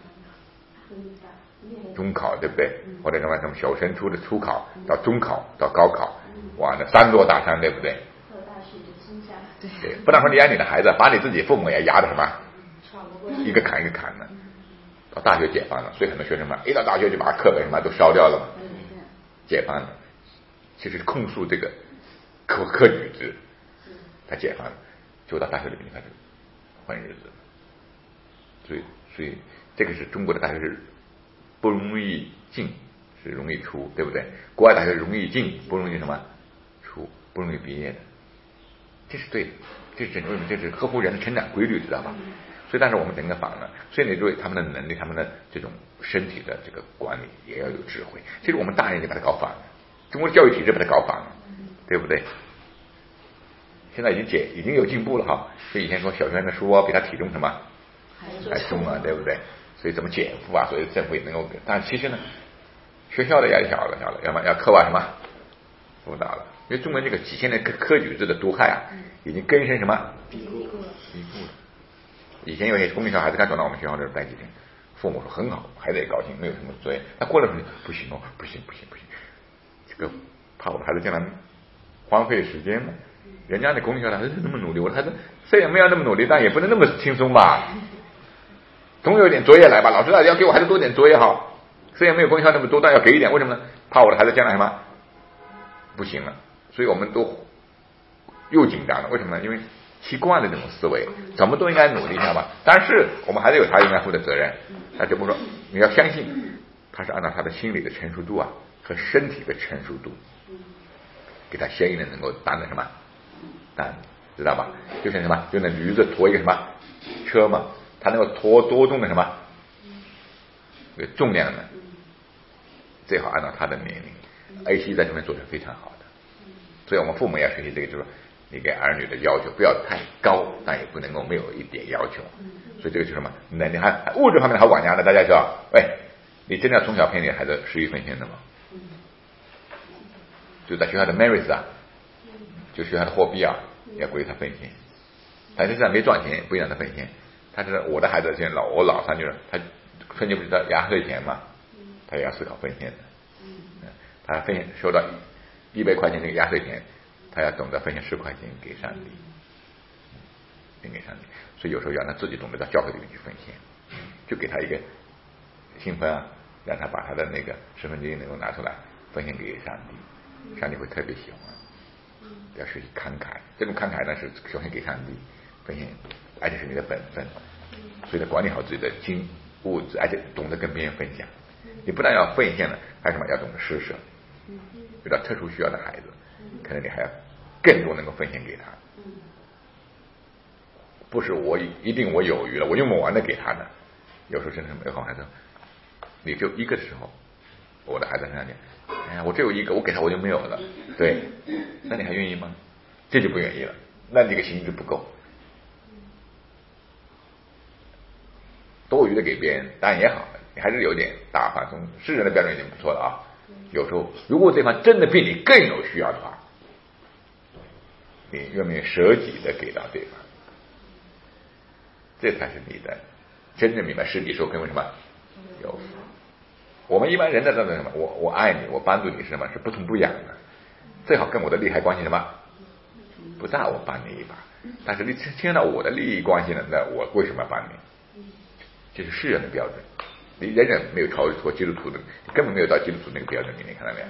中考对不对？或者什么什么小升初的初考到中考到高考，哇，那三座大山，对不对？对，不但说你压你的孩子，把你自己父母也压的什么一个坎一个坎的。到大学解放了，所以很多学生嘛，一到大学就把课本什么都烧掉了嘛，解放了，其实是控诉这个科科举制，他解放了，就到大学里面开始混日子。所以，所以这个是中国的大学是不容易进，是容易出，对不对？国外大学容易进，不容易什么出，不容易毕业的，这是对的，这是为什么？这是合乎人的成长规律，知道吧？所以，但是我们整个反了，所以你对他们的能力、他们的这种身体的这个管理也要有智慧。其实我们大人就把它搞反了，中国的教育体制把它搞反了，对不对？现在已经解已经有进步了哈。所以以前说小学生的书包比他体重什么还重啊，对不对？所以怎么减负啊？所以政府也能够，但其实呢，学校的压力小了小了，要么要课外什么辅导了。因为中国这个几千年科科举制的毒害啊，已经根深什么蒂固了。以前有些公立小孩子刚转到我们学校这儿待几天，父母说很好，孩子也高兴，没有什么作业。他过了说不行哦，不行不行不行，这个怕我的孩子将来荒废时间嘛。人家的公立小孩子那么努力，我的孩子虽然没有那么努力，但也不能那么轻松吧。总有一点作业来吧，老师啊要给我孩子多点作业哈。虽然没有公立小那么多，但要给一点，为什么呢？怕我的孩子将来什么不行了。所以我们都又紧张了，为什么呢？因为习惯了这种思维，怎么都应该努力一下吧。但是我们还是有他应该负的责任。那就不说你要相信，他是按照他的心理的成熟度啊和身体的成熟度，给他相应的能够担的什么担，知道吧？就像什么，就那驴子驮一个什么车嘛，他能够驮多重的什么重量呢？最好按照他的年龄。A C 在这边做的非常好的，所以我们父母也要学习这个，就是你给儿女的要求不要太高，但也不能够没有一点要求。所以这个就是什么？那你还物质方面的好管家呢？大家知道，喂，你真的要从小培养孩子十一奉献的吗？就在学校的 merits 啊，就学校的货币啊，要鼓励他奉献。他实际上没赚钱，不让他奉献。他是我的孩子，现在老我老三就是他春节不是到压岁钱嘛，他也要思考奉献的。他奉献收到一百块钱这个压岁钱，他要懂得分享十块钱给上帝，分给上帝。所以有时候让他自己懂得到教会里面去分享，就给他一个信封啊，让他把他的那个十分之一能够拿出来分享给上帝，上帝会特别喜欢。要学习慷慨，这种慷慨呢是首先给上帝分享，而且是你的本分。所以管理好自己的金物质，而且懂得跟别人分享。你不但要奉献了，还有什么要懂得施舍。遇到特殊需要的孩子，可能你还要更多能够分享给他，不是我一定我有余了，我用不完的给他的。有时候真的没有好孩子，你就一个的时候，我的孩子身上讲， 哎呀，我只有一个，我给他我就没有了。对，那你还愿意吗？这就不愿意了，那这个心智不够。多余的给别人当然也好，你还是有点大方，从世人的标准已经不错了啊。有时候如果对方真的比你更有需要的话，你愿不愿意舍己的给到对方？这才是你的真正明白施比受更为什么有福。我们一般人在这什么？我我爱你，我帮助你是什么？是不痛不痒的，最好跟我的利害关系什么不大，我帮你一把。但是你牵到我的利益关系呢，那我为什么要帮你？这是世人的标准，你人人没有超脱基督徒的，根本没有到基督徒那个标准里面，看到没有？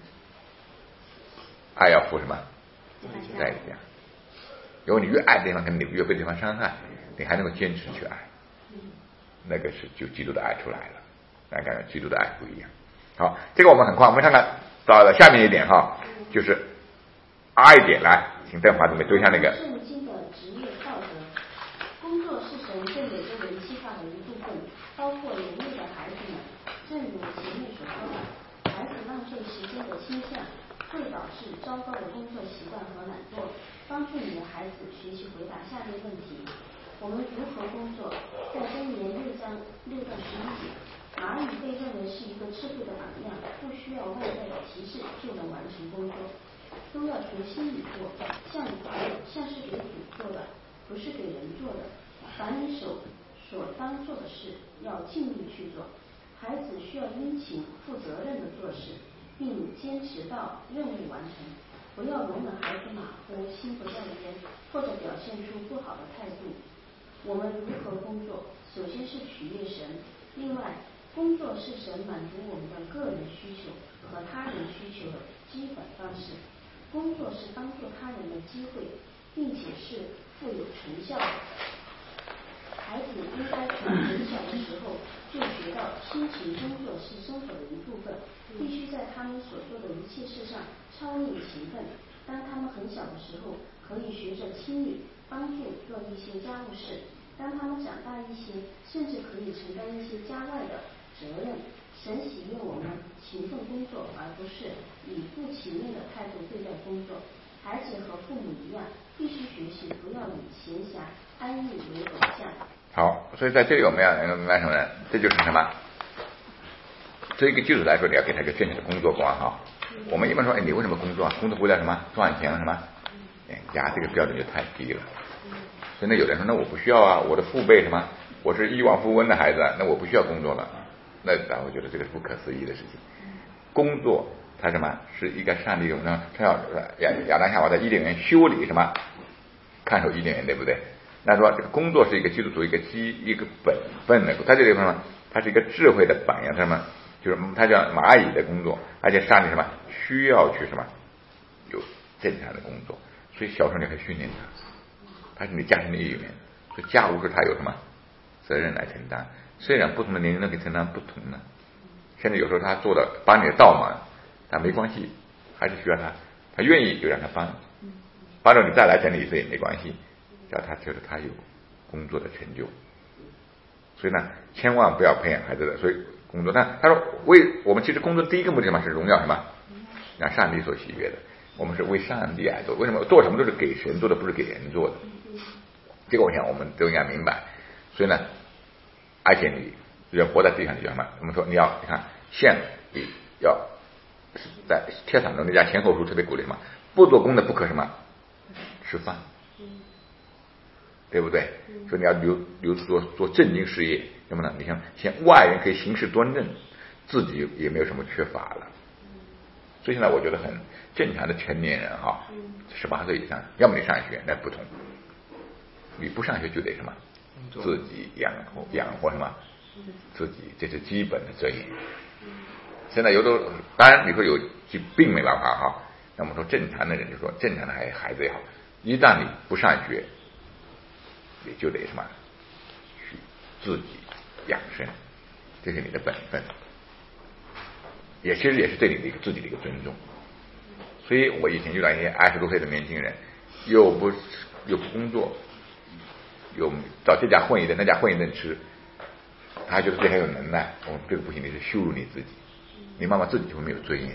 爱要付什么代价？如果你越爱对方，可能你越被对方伤害，你还能够坚持去爱，那个是就基督的爱出来了。大家感觉基督的爱不一样。好，这个我们很快，我们看看到了下面一点哈，就是二一点，来，请邓华准备对象那个。 圣经的职业道德，工作是神对每个人计划的一部分，包括人类的孩子们。正如前面所说的，孩子浪费时间的倾向会导致糟糕的工作习惯和懒惰。帮助你的孩子学习回答下列问题：我们如何工作？在箴言六章六到十一节，蚂蚁被认为是一个智慧的榜样，不需要外在的提示就能完成工作，都要从心里做，像像是给主做的，不是给人做的。凡你手所当做的事，要尽力去做。孩子需要殷勤、负责任的做事，并坚持到任务完成。不要容忍孩子马虎、心不在焉，或者表现出不好的态度。我们如何工作？首先是取悦神，另外，工作是神满足我们的个人需求和他人需求的基本方式。工作是帮助他人的机会，并且是富有成效的。孩子应该从很小的时候就学到辛勤工作是生活的一部分，必须在他们所做的一切事上操练勤奋。当他们很小的时候，可以学着亲与帮助做一些家务事；当他们长大一些，甚至可以承担一些家外的责任。神喜悦我们勤奋工作，而不是以不情愿的态度对待工作。孩子和父母一样，必须学习不要以闲暇安逸为偶像。 好，所以在这里我们要能够明白什么呢？这就是什么？对一个基础来说，你要给他一个正确的工作观哈。我们一般说，哎，你为什么工作啊？工作为了什么？赚钱什么？哎呀，这个标准就太低了。所以呢，有的人说，那我不需要啊，我的父辈什么，我是亿万富翁的孩子，那我不需要工作了。那然后我觉得这个是不可思议的事情。工作它什么是一个上帝用呢？他要亚亚当夏娃在伊甸园修理什么？看守伊甸园，对不对？那说这个工作是一个基督徒一个基一个本分的，在这里面它是一个智慧的榜样，什么？就是它叫蚂蚁的工作，而且上帝什么需要去什么有正常的工作，所以小时候你可以训练他，他是你家庭的一员，所以家务是他有什么责任来承担。虽然不同的年龄都可以承担不同的，现在有时候他做的帮你的倒忙，但没关系，还是需要他，他愿意就让他帮，帮着你再来整理一次也没关系，只要他觉得他有工作的成就。所以呢，千万不要培养孩子的所以工作。那他说为我们其实工作第一个目的什么是荣耀什么，让上帝所喜悦的。我们是为上帝而做，为什么做什么都是给神做的，不是给人做的？这个我想我们都应该明白。所以呢，而且你人活在地上，你叫什么？我们说你要你看献礼要在贴场中那家前后书特别鼓励什么？不做工的不可什么吃饭，对不对？说你要留留做做正经事业，那么呢？你像像外人可以行事端正，自己也没有什么缺乏了。所以现在我觉得很正常的成年人哈，十八岁以上，要么你上学那不同，你不上学就得什么，自己养活养活什么，自己这是基本的尊严。现在有的当然你说有疾病没办法哈，那么说正常的人就说正常的孩孩子也好，一旦你不上学，你就得什么去自己养生，这是你的本分。也其实也是对你的一个自己的一个尊重。所以我以前遇到一些二十多岁的年轻人，又不又不工作，又到这家混一顿那家混一顿吃，他觉得自己很有能耐，哦，这个不行，你是羞辱你自己，你慢慢自己就会没有尊严，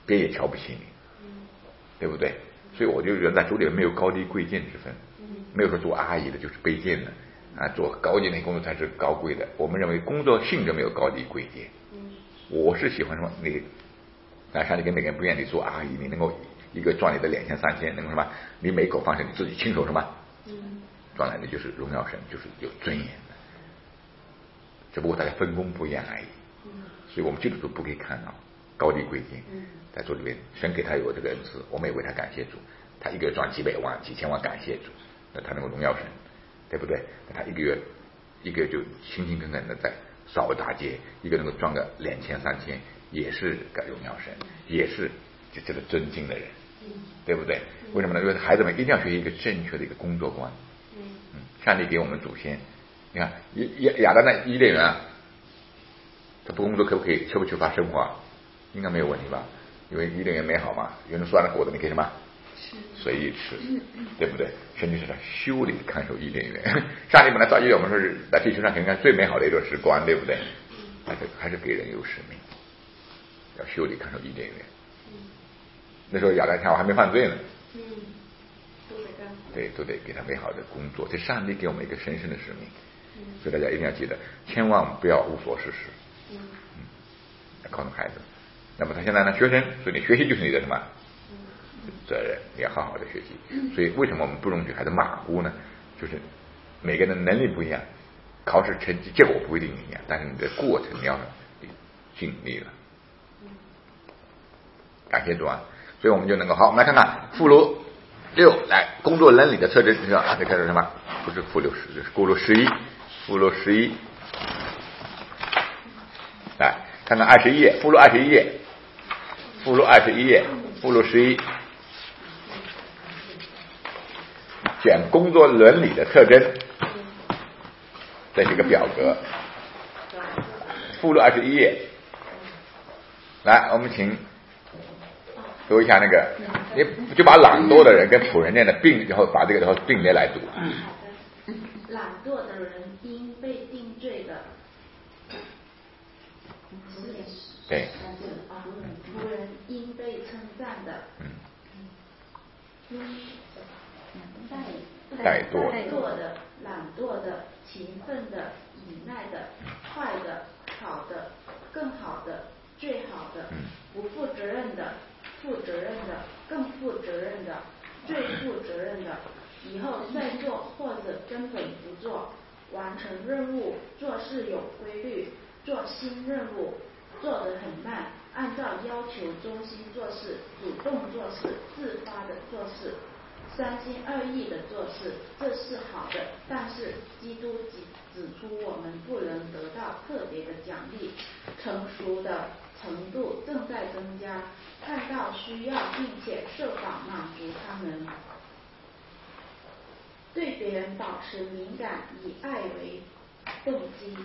别人也瞧不起你，对不对？所以我就觉得在主里面没有高低贵贱之分，没有说做阿姨的就是卑贱的啊，做高级的工作才是高贵的。我们认为工作性质没有高低贵贱。我是喜欢什么？你啊，上帝跟每个人不一样，你做阿姨，你能够一个赚你的两千三千，能够什么？你每口方式你自己亲手什么？赚来的就是荣耀神，就是有尊严的。只不过大家分工不一样而已。所以我们基督徒不可以看到高低贵贱，在主里面，神给他有这个恩赐，我们也为他感谢主。他一个月赚几百万、几千万，感谢主，那他能够荣耀神，对不对？那他一个月一个月就勤勤恳恳的在扫大街，一个能够赚个两千三千，也是个荣耀神，也是就这个尊敬的人，对不对？为什么呢？因为孩子们一定要学习一个正确的一个工作观。嗯，上帝给我们祖先，你看亚亚当的伊甸园啊，他不工作可不可以缺不缺乏生活？应该没有问题吧？因为伊甸园美好嘛，有人说那果子你可以什么随意吃，对不对？神就是他修理看守伊甸园。上帝本来造伊甸，我们说是在地球上应该最美好的一段时光，对不对？还是还是给人有使命，要修理看守伊甸园。那时候亚当夏娃还没犯罪呢，对，都得给他美好的工作。这上帝给我们一个神圣的使命，所以大家一定要记得，千万不要无所事事。嗯，要告诉孩子。那么他现在呢，学生，所以你学习就是你的什么责任，你要好好的学习。所以为什么我们不容许孩子马虎呢？就是每个人的能力不一样，考试成绩结果不一定一样，但是你的过程你要尽力了。感谢主啊！所以我们就能够好，我们来看看附录六，来工作伦理的特征，你知道啊？这开始什么？不是附录十，是附录十一，附录十一。来看看二十一页，附录二十一页，附录二十一页，附录十一，讲工作伦理的特征。这是一个表格，附录二十一页。来，我们请读一下那个，你就把懒惰的人跟仆人念的并，然后把这个然后并列来读。 懒惰的人因被定罪的， 对， 仆人因被称赞的， 嗯， 怠惰的、懒惰的、勤奋的、倚赖的、坏的、好的、更好的、最好的、不负责任的、负责任的、更负责任的、最负责任的，以后再做或者根本不做，完成任务做事有规律，做新任务做得很慢，按照要求中心做事，主动做事，自发的做事，三心二意的做事，这是好的。但是基督指出我们不能得到特别的奖励，成熟的程度正在增加，看到需要并且设法满足他们，对别人保持敏感，以爱为动机。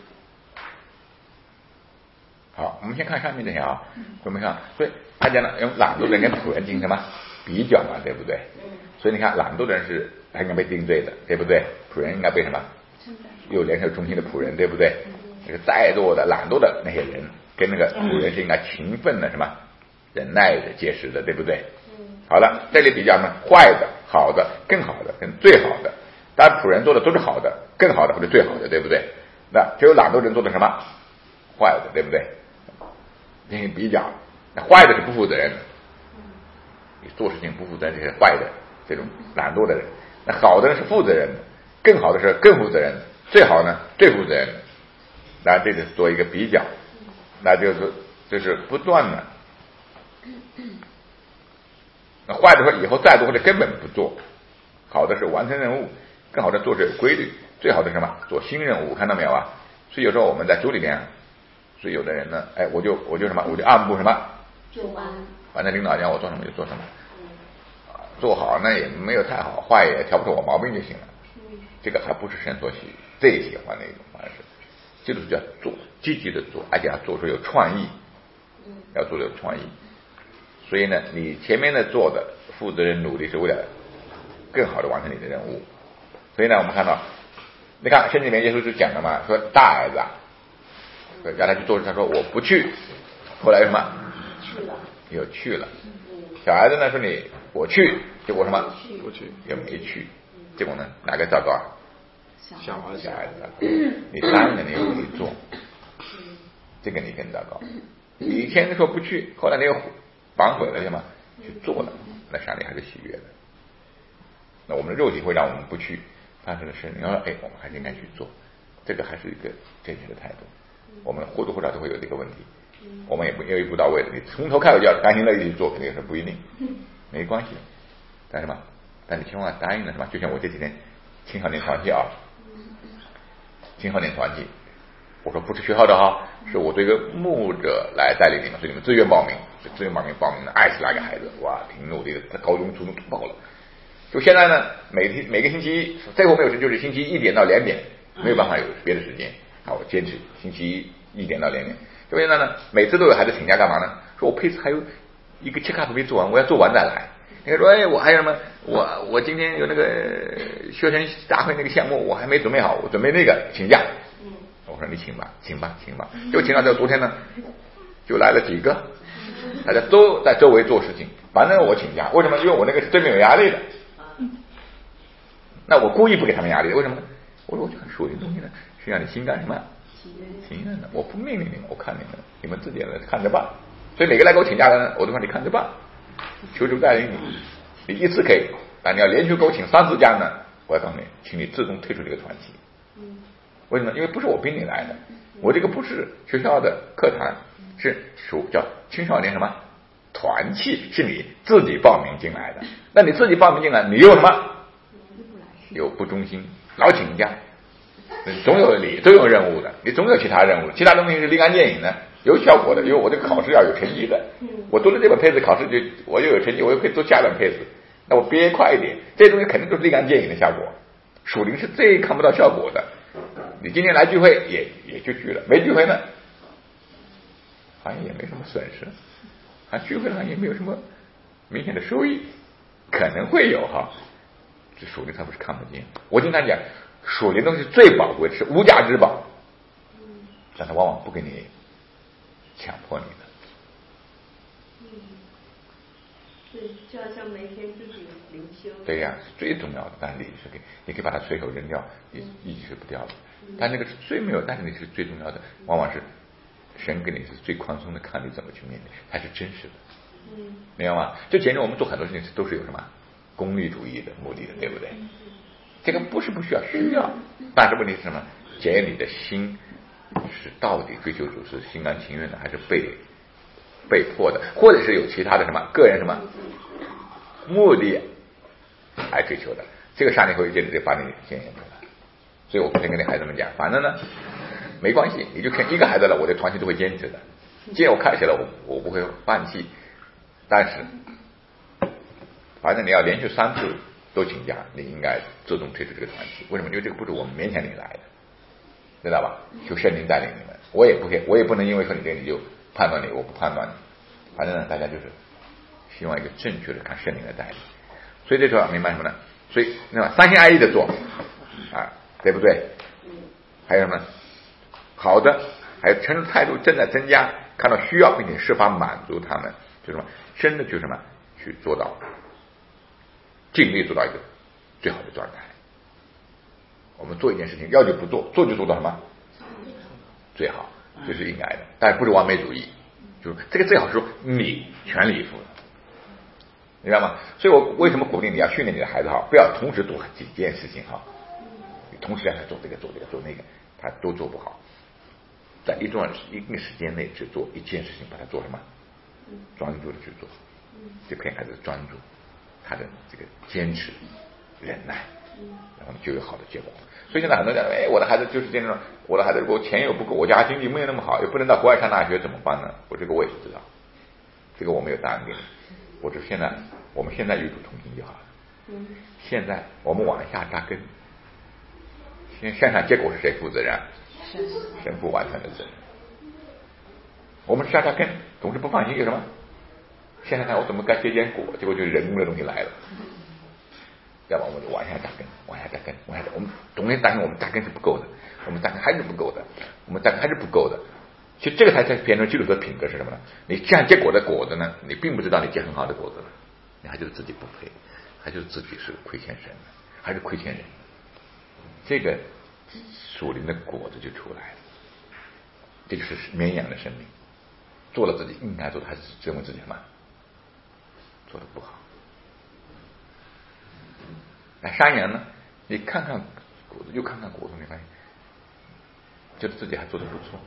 好，我们先看上面这些啊，我们看，所以他讲了用懒惰的人跟仆人进行什么比较嘛，对不对？所以你看懒惰的人是他应该被定罪的，对不对？仆人应该被什么？有良有忠心的仆人，对不对？那个怠惰的、懒惰的那些人，跟那个仆人是应该勤奋的，什么忍耐的、结实的，对不对？好了，这里比较呢，坏的、好的、更好的跟最好的。当然，仆人做的都是好的、更好的或者最好的，对不对？那只有懒惰人做的什么坏的，对不对？进行比较，那坏的是不负责任的，你做事情不负责任，这是坏的这种懒惰的人。那好的人是负责任的，更好的是更负责任的，最好呢最负责任的。那这是做一个比较，那就是就是不断的。那坏的说以后再做或者根本不做，好的是完成任务，更好的做事有规律，最好的是什么做新任务，看到没有啊？所以有时候我们在组里面，所以有的人呢，哎，我就我就什么，我就按部什么就班， 反正领导让我做什么就做什么，做好那也没有太好，坏也挑不出我毛病就行了。这个还不是神所喜最喜欢的一种方式，这就是叫做积极的做，而且要做出有创意，要做的有创意。所以呢，你前面的做的负责任努力是为了更好的完成你的任务。所以呢，我们看到，你看圣经里面耶稣就讲了嘛，说大儿子啊，让他去做事，他说我不去，后来什么？ 去了。 又去了。小孩子呢说你我去，结果什么？ 不去， 也没去，结果呢哪个糟糕啊？ 小孩小孩子糟糕，你答应了你又不去做，这个你更糟糕。你以前说不去，后来你又反悔了，对吗？去做了，那上帝还是喜悦的。那我们的肉体会让我们不去，但是呢是你要说哎，我们还是应该去做，这个还是一个正确的态度。我们或多或少都会有这个问题，我们也不因为不到位的，你从头开始就要甘心乐意去做，肯定是不一定，没关系。但是嘛，但你千万答应了什么？就像我这几天青少年团契啊，青少年团契，我说不是学校的哈，是我这个牧者来带领你们，所以你们自愿报名，自愿报名报名的二十来个孩子，哇，挺努力的，在高中、初中都报了。就现在呢，每天每个星期一，最后没有事就是星期一点到两点，没有办法有别的时间，好，我坚持星期一一点到两点。就现在呢，每次都有孩子请假干嘛呢？说我配置还有一个 check up 没做完，我要做完再来。你说哎，我还有什么？我我今天有那个学生大会那个项目，我还没准备好，我准备那个请假。我说你请吧，请吧，请吧。就请到这昨天呢，就来了几个，大家都在周围做事情，反正我请假，为什么？因为我那个是最没有压力的。那我故意不给他们压力，为什么？我说我就很属于东西呢，是让你心甘什么？情愿的，我不命令你们，我看你们，你们自己来看着办。所以每个来给我请假的呢，我都说你看着办，求求带领你，你一次可以，但你要连续给我请三次假呢，我要告诉你，请你自动退出这个团体。为什么？因为不是我逼你来的，我这个不是学校的课堂，是属叫青少年什么团契，是你自己报名进来的。那你自己报名进来，你有什么？有不忠心，老请假，总有你总有任务的，你总有其他任务，其他东西是立竿见影的，有效果的。因为我这个考试要有成绩的，我读了这本配置考试就我又有成绩，我又可以做下本配置，那我憋快一点，这些东西肯定都是立竿见影的效果。属灵是最看不到效果的。你今天来聚会也也就聚了，没聚会呢，好像也没什么损失，啊，聚会好像也没有什么明显的收益，可能会有哈。这属灵它不是看不见。我经常讲，属灵东西最宝贵的是无价之宝，但它往往不给你强迫你的。 嗯，对，就好像每天自己灵修。 对呀，是最重要的。但是你是给，你可以把它随手扔掉，你意识不掉的。但那个是最没有，但是你是最重要的，往往是神给你是最宽松的，看你怎么去面对，它是真实的。 嗯， 明白吗？就前面我们做很多事情都是有什么功利主义的目的的，对不对？这个不是不需要，需要，但是问题是什么？检验你的心是到底追求主是心甘情愿的，还是被被迫的，或者是有其他的什么个人什么目的来追求的。这个上帝会借着这把你显现出来。所以我不先跟那孩子们讲，反正呢没关系，你就看一个孩子了，我的团体都会坚持的。既然我开始了，我我不会放弃，但是反正你要连续三次都请假，你应该自动退出这个团体。为什么？因为这个不是我们勉强你来的，知道吧？就圣灵带领你们，我也不会，我也不能因为说你这个你就判断你，我不判断你。反正呢，大家就是希望一个正确的看圣灵的带领。所以这时候明白什么呢？所以那么三心二意的做啊，对不对？还有什么好的？还有诚实态度正在增加，看到需要并且设法满足他们，就什么真的就什么去做到，尽力做到一个最好的状态。我们做一件事情，要就不做，做就做到什么最好，这是应该的，但不是完美主义。就是这个最好是说你全力以赴，明白吗？所以我为什么鼓励你要训练你的孩子哈，不要同时做几件事情哈，你同时让他做这个做这个做那个，他都做不好。在一段一定时间内只做一件事情，把它做什么专注的去做，就培养孩子专注，他的这个坚持忍耐，然后就有好的结果。所以现在很多人讲，哎，我的孩子就是这种，我的孩子如果钱又不够，我家经济没有那么好，又不能到国外上大学，怎么办呢？我这个我也不知道，这个我没有答案给你，我只现在我们现在与主同行就好了。现在我们往下扎根，现向上结果是谁负责任？神负完全的责任。我们下扎根，总是不放心，有什么？现在看我怎么该结坚果，结果就是人工的东西来了。要不我们就往下扎根，往下扎根，往下扎根。我们总是担心我们扎根是不够的，我们扎根还是不够的，我们扎根还是不够的。 其实这个才才变成基督徒的品格是什么呢？你这样结果的果子呢，你并不知道你结很好的果子了，你还觉得自己不配，还觉得自己是亏欠神的，还是亏欠人。这个属灵的果子就出来了，这就是绵羊的生命，做了自己应该做的，还是认为自己什么做的不好。那山羊呢？你看看果子，又看看果子，你发现觉得自己还做的不错，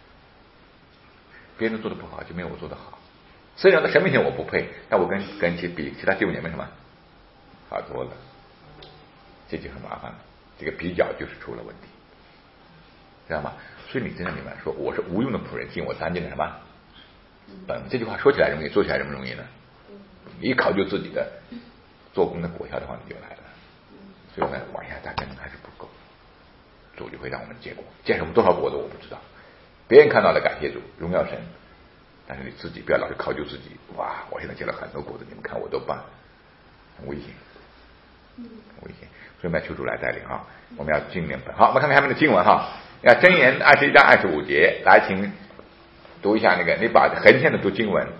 别人做的不好，就没有我做的好。虽然在神面前我不配，但我跟跟其比其他弟兄姐妹什么好多了，这就很麻烦了。这个比较就是出了问题，知道吗？所以你真的明白，说我是无用的仆人，尽我当尽的什么本。这句话说起来容易，做起来容不容易呢？你一考究自己的做工的果效的话，你就来了。所以呢，往下大可能还是不够，主就会让我们结果。结什么多少果子我不知道，别人看到了感谢主，荣耀神，但是你自己不要老是考究自己。哇，我现在结了很多果子，你们看我都棒，很危险，很危险。所以我们要求主来带领啊，我们要尽量本。好，我们看看下面的经文哈，要箴言二十一章二十五节，来，请读一下那个，你把横线的读经文。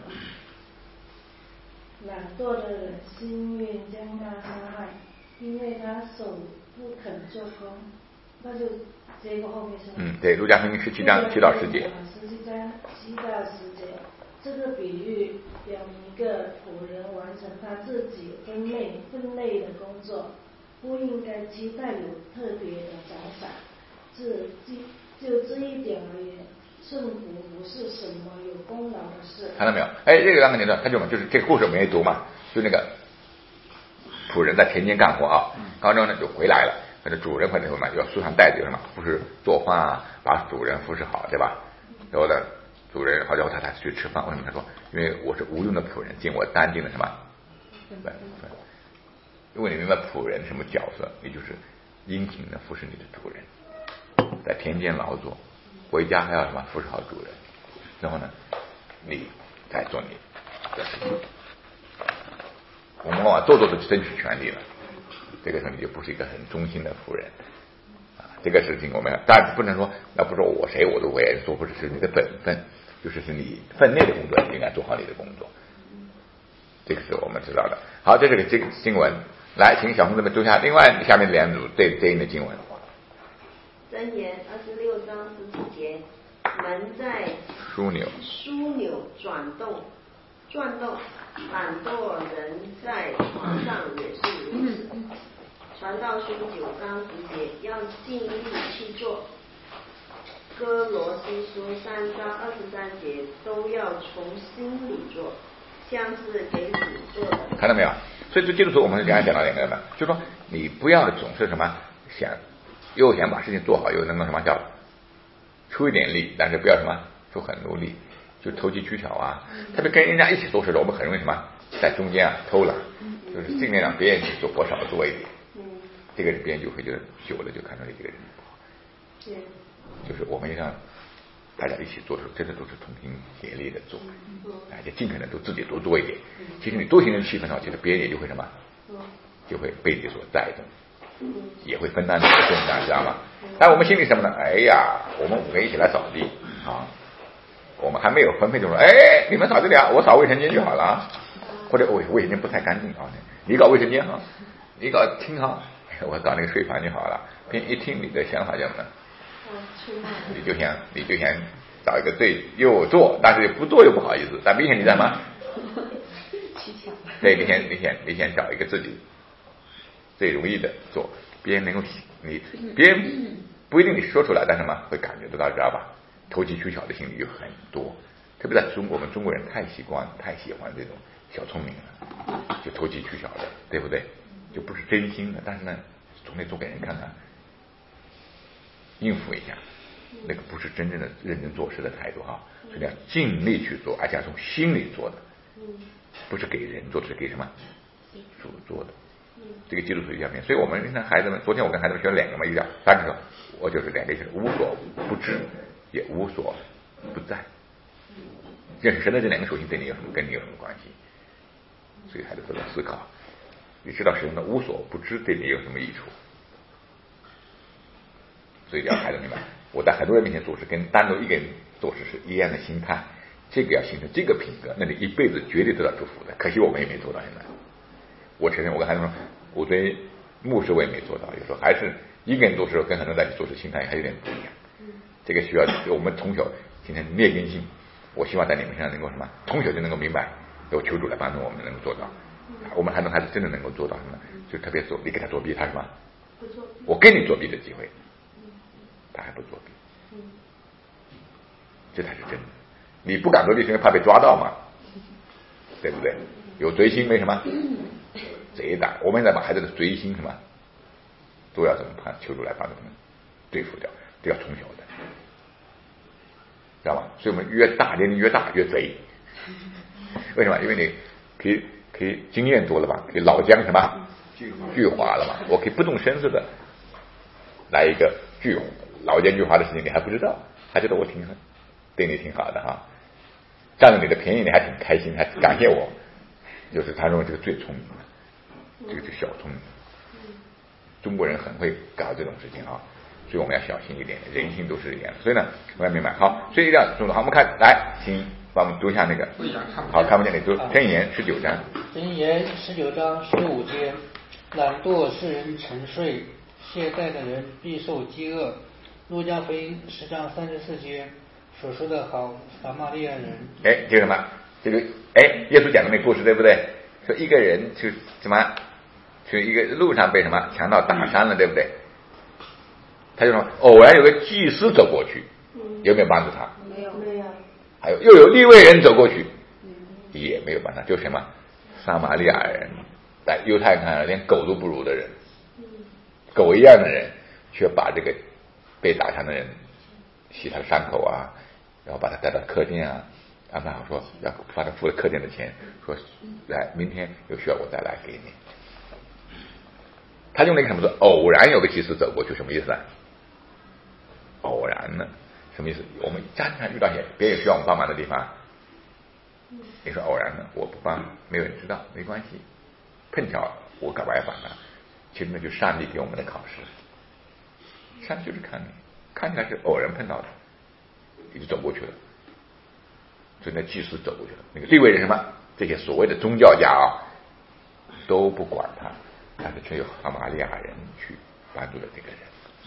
懒惰的人心愿将他杀害，因为他手不肯做工。那就这个后面是嗯，对，路加福音十七章七到十节。 十七章七到十节，这个比喻表明一个仆人完成他自己分内分内的工作，不应该期待有特别的奖赏。这就这一点而言，圣福不是什么有功劳的事。 看到没有？哎，这个刚刚你知道，他就就是这个故事我们也读嘛，就那个仆人在田间干活啊，然后呢就回来了，那个主人或者什么要树上带着什么，不是做饭啊，把主人服侍好，对吧？然后呢，主人好，然后他他去吃饭，为什么？他说，因为我是无用的仆人，尽我当尽的什么本分。如果你明白仆人什么角色，也就是殷勤的服侍你的主人，在田间劳作，回家还要什么服侍好主人，然后呢，你再做你的事情。我们往往做做的争取权利了，这个时候你就不是一个很忠心的仆人啊。这个事情我们当然不能说，那不是我谁我都会做，不只是你的本分，就是是你分内的工作，你应该做好你的工作。这个是我们知道的。好，这是个这个新闻，来，请小红子们读一下另外下面两组对对应的经文。 箴言二十六章十四节，门在枢纽， 枢纽转动，转动，懒惰人在床上也是如此。传道书九章十节，要尽力去做。哥罗西书三章二十三节，都要从心里做，像是给主做的。 看到没有？所以这基督徒我们刚才讲到两个人嘛，就说你不要总是什么想又想把事情做好，又能够什么叫出一点力，但是不要什么出很多力，就投机取巧啊。特别跟人家一起做事的，我们很容易什么在中间啊偷懒，就是尽量让别人去做，我少做一点。这个人别人就会觉得久了就看出来这个人不好。 对， 就是我们要让大家一起做的时候，真的都是同心协力的做，而且尽可能都自己多做一点。其实你多形成气氛的话，其实别人也就会什么，就会被你所带动，也会分担你的重担，知道吗？但我们心里什么呢？哎呀，我们五个一起来扫地啊，我们还没有分配就说，哎，你们扫这里啊，我扫卫生间就好了啊，或者卫卫生间不太干净啊，你搞卫生间哈，你搞厅哈，我搞那个睡房就好了。别人一听你的想法叫什么？你就想你就想找一个最又做，但是不做又不好意思，但明显你在吗？对，你想你想你想找一个自己最容易的做，别人能够你别人不一定你说出来，但是嘛会感觉得到，知道吧？投机取巧的心理有很多，特别在中国，我们中国人太习惯太喜欢这种小聪明了，就投机取巧的，对不对？就不是真心的，但是呢，总得做给人看看。应付一下，那个不是真正的认真做事的态度哈，所以要尽力去做，而且要从心里做的，不是给人做的，是给什么主做的。这个基督徒下面，所以我们跟孩子们，昨天我跟孩子们学了两个嘛，一个三个说，我就是两个就是无所不知，也无所不在。认识神的这两个属性对你有什么跟你有什么关系？所以孩子都在思考，你知道神的无所不知对你有什么益处？所以要孩子明白，我在很多人面前做事跟单独一个人做事是一样的心态，这个要形成这个品格，那你一辈子绝对得到祝福的。可惜我们也没做到现在。我承认，我跟孩子说，我作为牧师我也没做到，有时候还是一个人做事跟很多人在一起做事心态还有点不一样。这个需要我们从小形成劣根性。我希望在你们身上能够什么，从小就能够明白，有求主来帮助我们能够做到。我们还能还是真的能够做到什么？就特别作，你给他作弊，他什么？我给你作弊的机会，他还不作弊，这才是真的。你不敢作弊是因为怕被抓到嘛，对不对？有贼心没什么，贼胆。我们现在把孩子的贼心什么，都要怎么判？求主来帮助他们对付掉，这要从小的，知道吧？所以我们越大年龄越大越贼，为什么？因为你可以可以经验多了吧，可以老将什么巨化了嘛，我可以不动声色的来一个巨老奸巨猾的事情，你还不知道，还觉得我挺对你挺好的哈，占了你的便宜你还挺开心，还感谢我，就是他认为这个最聪明的，这个就小聪明。中国人很会搞这种事情啊，所以我们要小心一点，人性都是一样的。所以呢，我要明白好，所以这样重要。好，我们看来，请帮我们读一下那个，好，看不见你读箴言十九章。 箴言十九章十五节，懒惰使人沉睡，懈怠的人必受饥饿。路加福音十章三十四节所说的好，撒玛利亚人。 哎，这个什么？这个哎，耶稣讲的那个故事对不对？说一个人去什么？去一个路上被什么强盗打伤了，对不对？他就说偶然有个祭司走过去，有没有帮助他？ 没有，没有。 还有又有利未人走过去，也没有帮他，就什么撒玛利亚人，在犹太看来连狗都不如的人，狗一样的人，却把这个被打伤的人洗他的伤口啊，然后把他带到客店啊，安排好说要把他付了客店的钱，说来明天有需要我再来给你。他用那个什么说偶然有个祭司走过去，什么意思啊？偶然呢？什么意思？我们经常遇到些别人需要我们帮忙的地方，你说偶然呢？我不帮，没有人知道，没关系。碰巧我搞外访了，其实那就是上帝给我们的考试。上帝就是看你，看起来是偶然碰到的，你就走过去了。所以那祭司走过去了，那个利未人什么这些所谓的宗教家啊，都不管他。但是却有撒玛利亚人去帮助了这个人，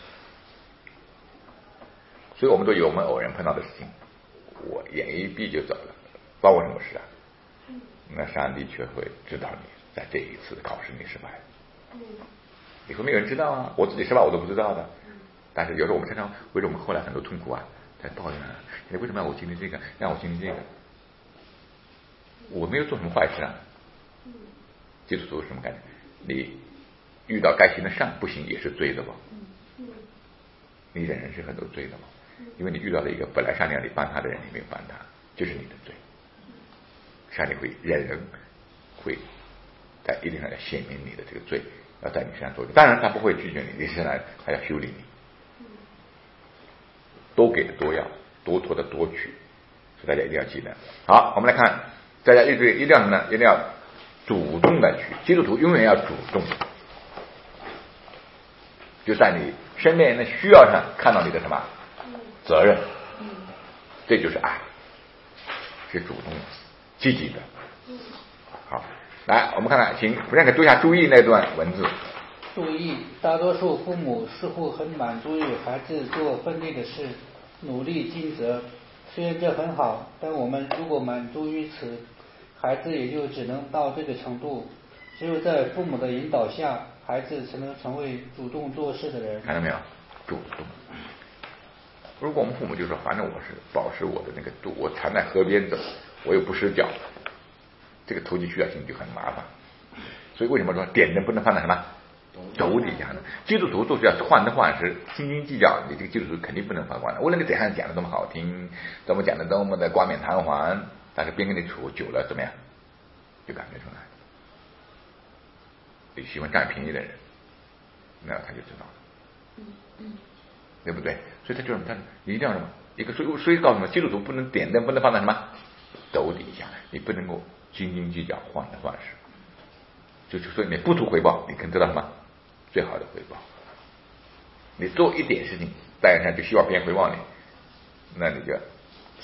所以我们都有我们偶然碰到的事情，我眼一闭就走了，关我什么事啊？那上帝却会知道你在这一次考试你失败了，你说没有人知道啊，我自己失败我都不知道的。但是有时候我们常常为什么后来很多痛苦啊，在抱怨啊，你为什么让我经历这个，让我经历这个？我没有做什么坏事啊，基督徒是什么感觉？你遇到该行的善不行也是罪的吧？你忍人是很多罪的嘛？因为你遇到了一个本来上帝让你帮他的人，你没有帮他，就是你的罪。上帝会忍人，会在一定上要显明你的这个罪，要在你身上做。当然他不会拒绝你，你身上他要修理你，多给的多要，多托的多取，所以大家一定要记得。好，我们来看，大家一定一定要什么呢？一定要主动的去，基督徒永远要主动，就在你身边人的需要上看到你的什么责任，这就是爱，是主动的、积极的。好，来我们看看，请不认可读一下注意那段文字。 注意，大多数父母似乎很满足于孩子做分内的事，努力尽责。虽然这很好，但我们如果满足于此，孩子也就只能到这个程度。只有在父母的引导下，孩子才能成为主动做事的人。 看到没有？主动。如果我们父母就说，反正我是保持我的那个度，我常在河边走，我又不失脚，这个投机取巧性就很麻烦。所以为什么说点灯不能放在什么斗底下呢？基督徒做事要患得患失，斤斤计较，你这个基督徒肯定不能放光的。无论你嘴上讲的多么好听，怎么讲的多么的冠冕堂皇，但是边跟你处久了怎么样，就感觉出来。你喜欢占便宜的人，那他就知道了，嗯嗯，对不对？所以他就是他一定要什么一个，所以所以告诉我们，基督徒不能点灯，不能放在什么斗底下，你不能够斤斤计较，患得患失。就是所以你不图回报，你可以得到什么最好的回报。你做一点事情，大家看就希望别人回报你，那你就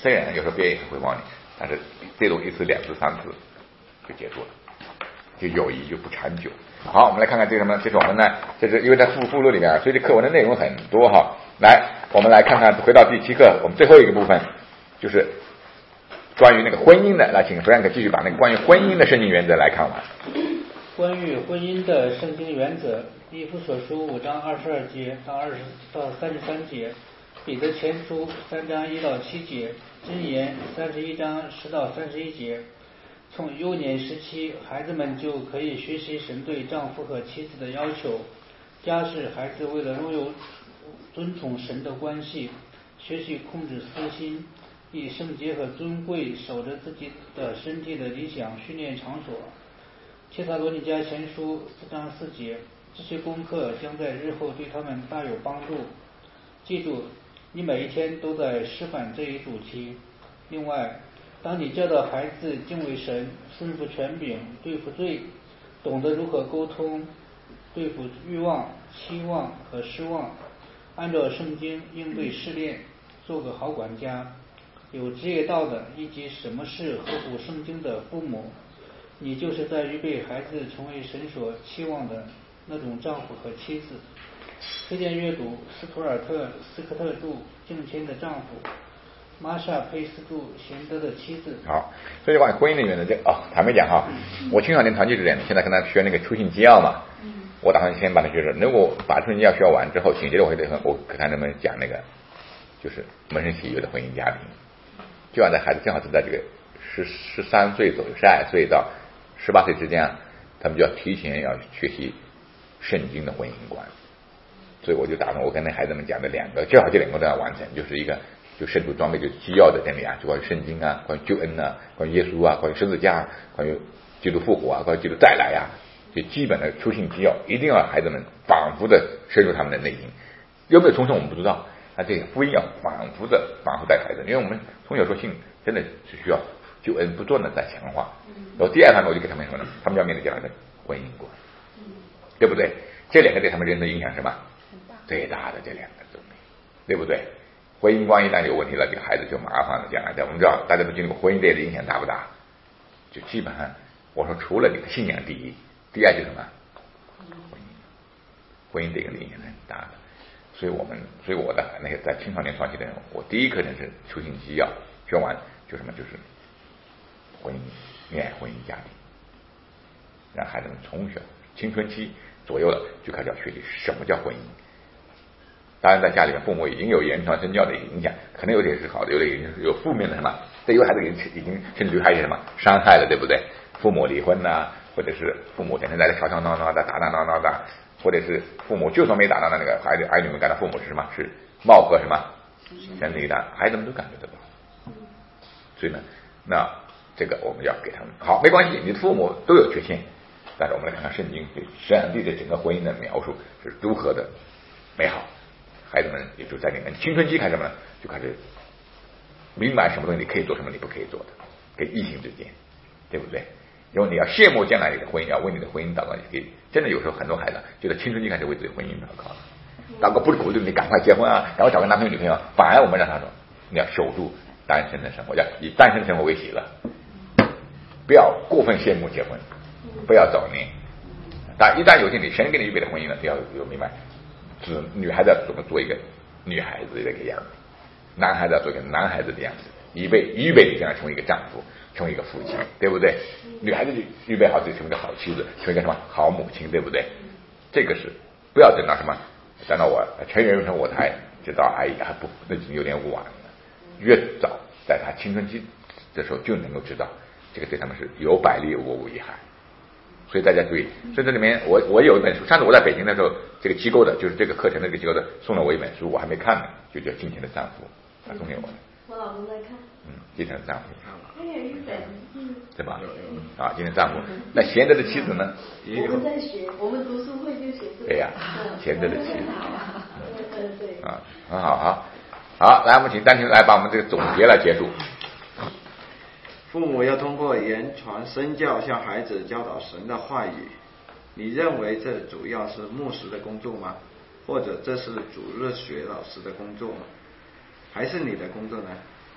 虽然有时候别人也会帮你，但是这种一次、两次、三次就结束了，就友谊就不长久。好，我们来看看这个什么？这是我们呢，这是因为在附附录里面，所以这课文的内容很多哈。来，我们来看看，回到第七课，我们最后一个部分就是关于那个婚姻的。来，请 Frank 继续把那个关于婚姻的圣经原则来看完。 关于婚姻的圣经原则，以弗所书五章二十二节到二十到三十三节，彼得前书三章一到七节，箴言三十一章十到三十一节。从幼年时期，孩子们就可以学习神对丈夫和妻子的要求。家是孩子为了拥有尊崇神的关系，学习控制私心，以圣洁和尊贵守着自己的身体的理想训练场所。帖撒罗尼迦前书四章四节，这些功课将在日后对他们大有帮助。记住，你每一天都在示范这一主题。另外，当你教导孩子敬畏神、顺服权柄、对付罪，懂得如何沟通、对付欲望、期望和失望，按照圣经应对试炼，做个好管家，有职业道的以及什么是合乎圣经的父母，你就是在预备孩子成为神所期望的那种丈夫和妻子。推荐阅读斯图尔特·斯科特著《敬虔的丈夫》，玛莎·佩斯著《贤德的妻子》。 好，所以关于婚姻的原则，这哦，还没讲哈。我青少年团契之前，现在跟他学那个出信纪要嘛。我打算先把它学着，如果把出信纪要学完之后，紧接着我会我看能不能讲那个，就是蒙神喜悦的婚姻家庭。就要在孩子正好是在这个十十三岁左右，十二岁到十八岁之间，他们就要提前要学习圣经的婚姻观。所以我就打算我跟那孩子们讲的两个，正好这两个都要完成，就是一个就圣徒装备就是基要的真理啊，就关于圣经啊，关于救恩啊，关于耶稣啊，关于十字架啊，关于基督复活啊，关于基督再来啊，就基本的出信基要一定要孩子们反复的深入他们的内心。有没有重生我们不知道，那这个福音要反复的反复带孩子，因为我们从小说信真的是需要救恩不断的在强化。然后第二方面我就给他们说呢，他们要面对这样的婚姻观，对不对？这两个对他们人生影响是什么？最大的这两个东西，对不对？婚姻观一旦有问题了，这个孩子就麻烦了。将来我们知道大家都经历过婚姻对的影响大不大？就基本上我说除了你的信仰第一，第二就是什么？婚姻，婚姻对个影响很大的。所以我们，所以我的那个在青少年团体的人，我第一课程是出信纪要，学完就什么就是婚姻、恋爱、婚姻、家庭，让孩子们从小青春期左右了就开始要学习什么叫婚姻。当然，在家里面，父母已经有言传身教的影响，可能有点是好的，有点是有负面的什么，对有的孩子已经已经甚至于还有什么伤害了，对不对？父母离婚呐、啊，或者是父母天天在这吵吵闹闹的、打打闹闹的，或者是父母就算没打闹的那个孩子，儿女们感到父母是什么？是貌合什么神离的，孩子们都感觉得到。所以呢，那这个我们要给他们好，没关系，你的父母都有缺陷，但是我们来看看圣经对上帝的整个婚姻的描述是如何的美好。孩子们也就在你们青春期开始呢，就开始明白什么东西你可以做，什么你不可以做的，跟异性之间，对不对？因为你要羡慕将来你的婚姻，要为你的婚姻祷告，你可以真的有时候很多孩子就在青春期开始为自己婚姻祷告，祷告不是鼓励你赶快结婚啊，赶快找个男朋友女朋友，反而我们让他说你要守住单身的生活，要以单身生活为喜乐，不要过分羡慕结婚，不要早年。但一旦有一天你神给你预备的婚姻了，你要有明白。是女孩子要怎么做一个女孩子的一个样子，男孩子要做一个男孩子的样子，预备预备你将来成为一个丈夫，成为一个父亲，对不对？女孩子就预备好自己成为一个好妻子，成为一个什么好母亲，对不对？这个是不要等到什么，等到我全员入成我才知道，哎呀，不，那已经有点晚了。越早在他青春期的时候就能够知道，这个对他们是有百利无无一害。所以大家注意，所以这里面我我有一本书，上次我在北京的时候，这个机构的就是这个课程的这个机构的送了我一本书，我还没看呢，就叫《金钱的丈夫》，他送给我的。 我老公在看。 嗯，金钱的丈夫。 还有一本，嗯， 对吧？啊，金钱的丈夫。那贤德的妻子呢？ 我们在学，我们读书会就学这个。 对呀，贤德的妻子。 嗯，对。 啊，很好啊。好，来，我们请丹婷来把我们这个总结来结束。 父母要通过言传身教向孩子教导神的话语，你认为这主要是牧师的工作吗？或者这是主日学老师的工作吗？还是你的工作呢？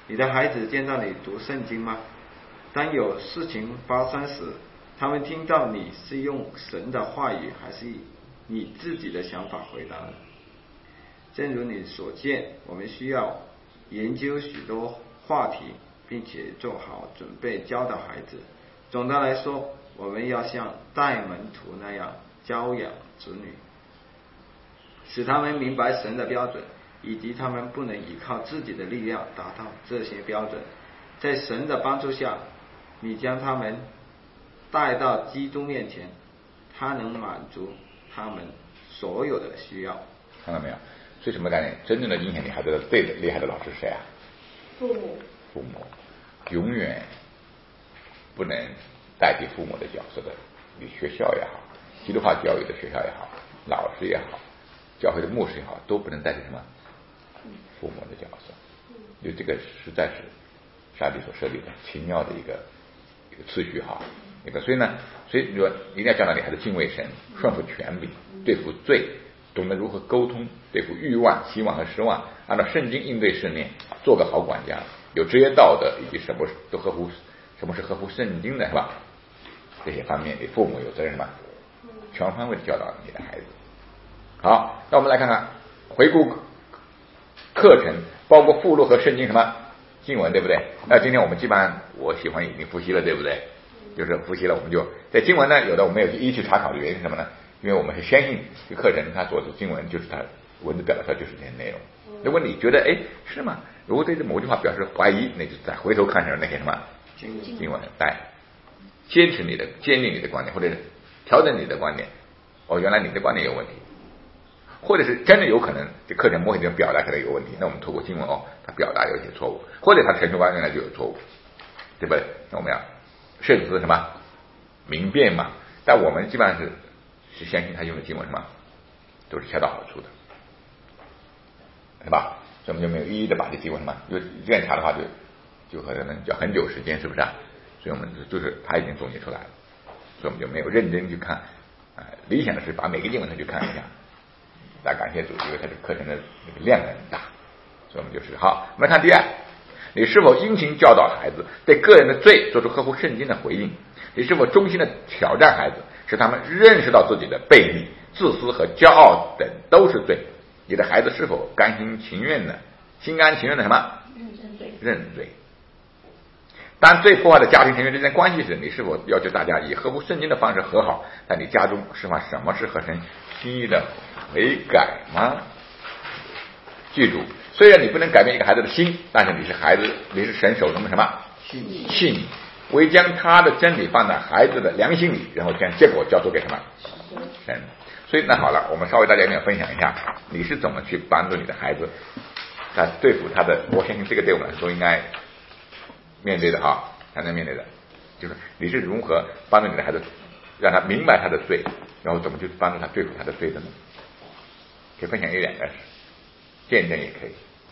你的孩子见到你读圣经吗？当有事情发生时，他们听到你是用神的话语还是以你自己的想法回答的？正如你所见，我们需要研究许多话题，并且做好准备教导孩子。总的来说，我们要像带门徒那样教养子女，使他们明白神的标准，以及他们不能依靠自己的力量达到这些标准。在神的帮助下，你将他们带到基督面前，他能满足他们所有的需要。 看到没有？所以什么概念？真正的影响力孩子的最厉害的老师是谁啊？ 父母。 父母永远不能代替父母的角色的。你学校也好，基督化教育的学校也好，老师也好，教会的牧师也好，都不能代替什么父母的角色。因为这个实在是上帝所设立的奇妙的一个一个次序哈。那个所以呢，所以说一定要教导你孩子敬畏神，顺服权柄，对付罪，懂得如何沟通，对付欲望、希望和失望，按照圣经应对试炼，做个好管家，有职业道德，以及什么都合乎什么是合乎圣经的，是吧？这些方面，你父母有责任什么？全方位的教导你的孩子。好，那我们来看看回顾课程，包括附录和圣经什么经文，对不对？那今天我们基本上我喜欢已经复习了，对不对？就是复习了，我们就在经文呢，有的我们有一一去查考的原因是什么呢？因为我们是相信这个课程它所的经文就是它文字表达出来就是这些内容。如果你觉得哎是吗？如果对这某句话表示怀疑，那就再回头看上那些什么经文，来坚持你的坚定你的观点，或者是调整你的观点。哦，原来你的观点有问题，或者是真的有可能这课程模型的表达可能有问题，那我们透过经文哦，它表达有一些错误，或者它陈述观原来就有错误，对不对？那我们要慎思什么明辨嘛？但我们基本上是是相信他用的经文什么都是恰到好处的，是吧？所以我们就没有一一的把这经文什么，就这样查的话就就可能要很久时间，是不是啊？所以我们就是他已经总结出来了，所以我们就没有认真去看。呃、理想的是把每个经文上去看一下。大家感谢主，因为他这个课程的那个量很大，所以我们就是好。我们看第二，你是否殷勤教导孩子，对个人的罪做出合乎圣经的回应？你是否衷心的挑战孩子，使他们认识到自己的悖逆、自私和骄傲等都是罪？你的孩子是否甘心情愿的、心甘情愿的什么？ 认罪。 认罪。当最破坏的家庭成员之间关系时，你是否要求大家以合乎圣经的方式和好？在你家中释放什么是合神心意的悔改吗？记住，虽然你不能改变一个孩子的心，但是你是孩子，你是神手中的什么信你，为将他的真理放在孩子的良心里，然后将结果交托给什么神。所以那好了，我们稍微大家一定要分享一下，你是怎么去帮助你的孩子，他对付他的，我相信这个对我们来说应该面对的哈，才能面对的，就是你是如何帮助你的孩子，让他明白他的罪，然后怎么去帮助他对付他的罪的呢？可以分享一两个见证也可以。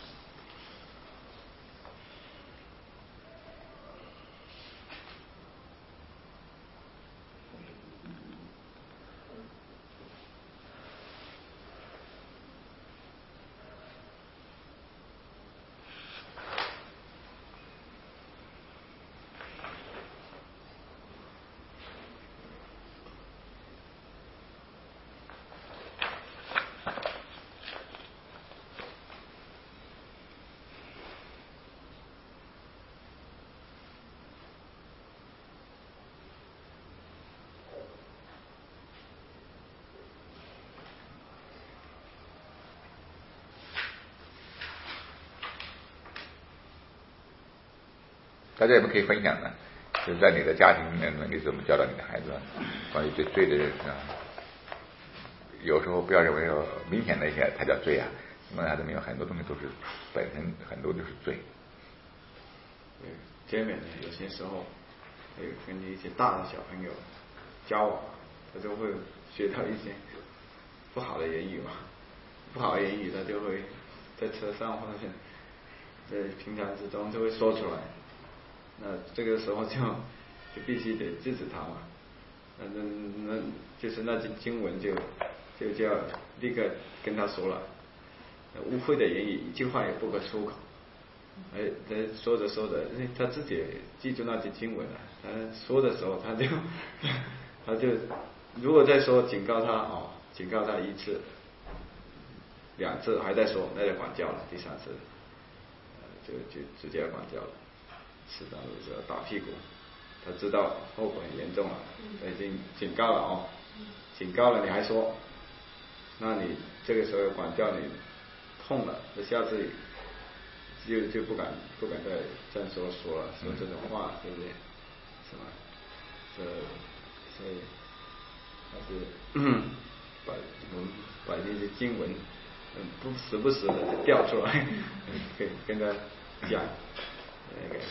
大家有没有可以分享的？就是在你的家庭里面，你怎么教导你的孩子关于对罪的认识啊？有时候不要认为有明显的一些才叫罪啊，因为孩子没有很多东西都是本身很多就是罪。 对，这边呢，有些时候会跟一些大的小朋友交往，他就会学到一些不好的言语嘛，不好的言语他就会在车上或者在平常之中就会说出来。那这个时候就就必须得制止他嘛，那那那就是那经经文就就就要立刻跟他说了，污秽的言语一句话也不可出口， 哎，他说着说着，他自己记住那句经文了。他说的时候，他就他就如果再说警告他哦，警告他一次、两次还在说，那就管教了。第三次，就就直接管教了，适当的时候打屁股。他知道后果很严重了，他已经警告了哦，警告了你还说，那你这个时候管教你痛了，那下次就就不敢不敢再这样说说了，说这种话，对不对？是吧？这所以还是把我们把这些经文，嗯，不时不时的就调出来，跟跟他讲那个。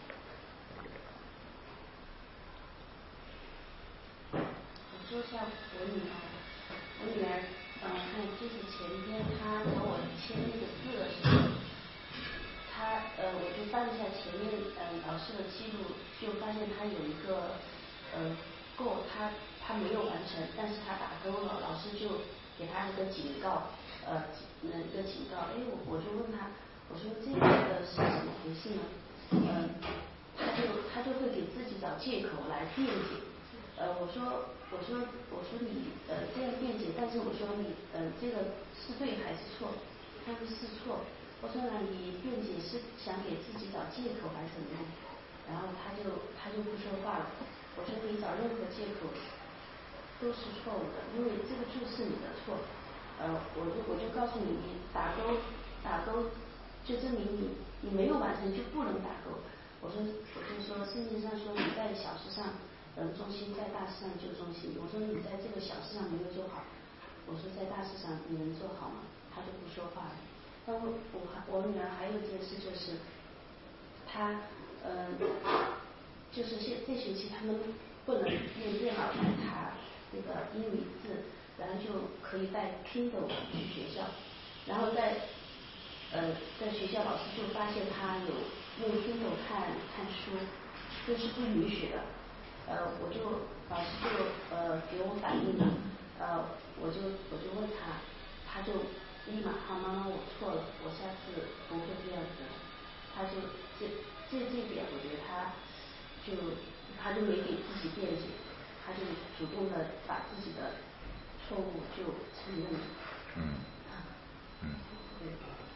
我说下我女儿，我女儿，嗯，看就是前天她找我签那个字的时候，她呃，我就翻一下前面嗯老师的记录，就发现她有一个呃够，她她没有完成，但是她打勾了，老师就给她一个警告，呃，那一个警告，哎，我我就问她，我说这个是怎么回事呢？嗯，她就她就会给自己找借口来辩解。呃，我说，我说，我说你呃这样辩解，但是我说你呃这个是对还是错？他说是错。我说那你辩解是想给自己找借口还是怎么样？然后他就他就不说话了。我说你找任何借口都是错误的，因为这个就是你的错。呃，我就我就告诉你，你打勾打勾就证明你你没有完成就不能打勾。我说我就说圣经上说你在小事上。嗯，忠心在大事上就忠心。我说你在这个小事上没有做好，我说在大事上你能做好吗？他就不说话了。但我我还我女儿还有一件事就是，她嗯，就是这这学期他们不能用电脑来查那个英语字，然后就可以带 Kindle 去学校，然后在呃在学校老师就发现她有用 Kindle 看看书，这是不允许的。呃，我就老师就呃给我反映了，呃，我就我就问他，他就立马他妈妈我错了，我下次不会这样子。他就这这这点，我觉得他就他就没给自己辩解，他就主动的把自己的错误就承认了。 嗯嗯。 对。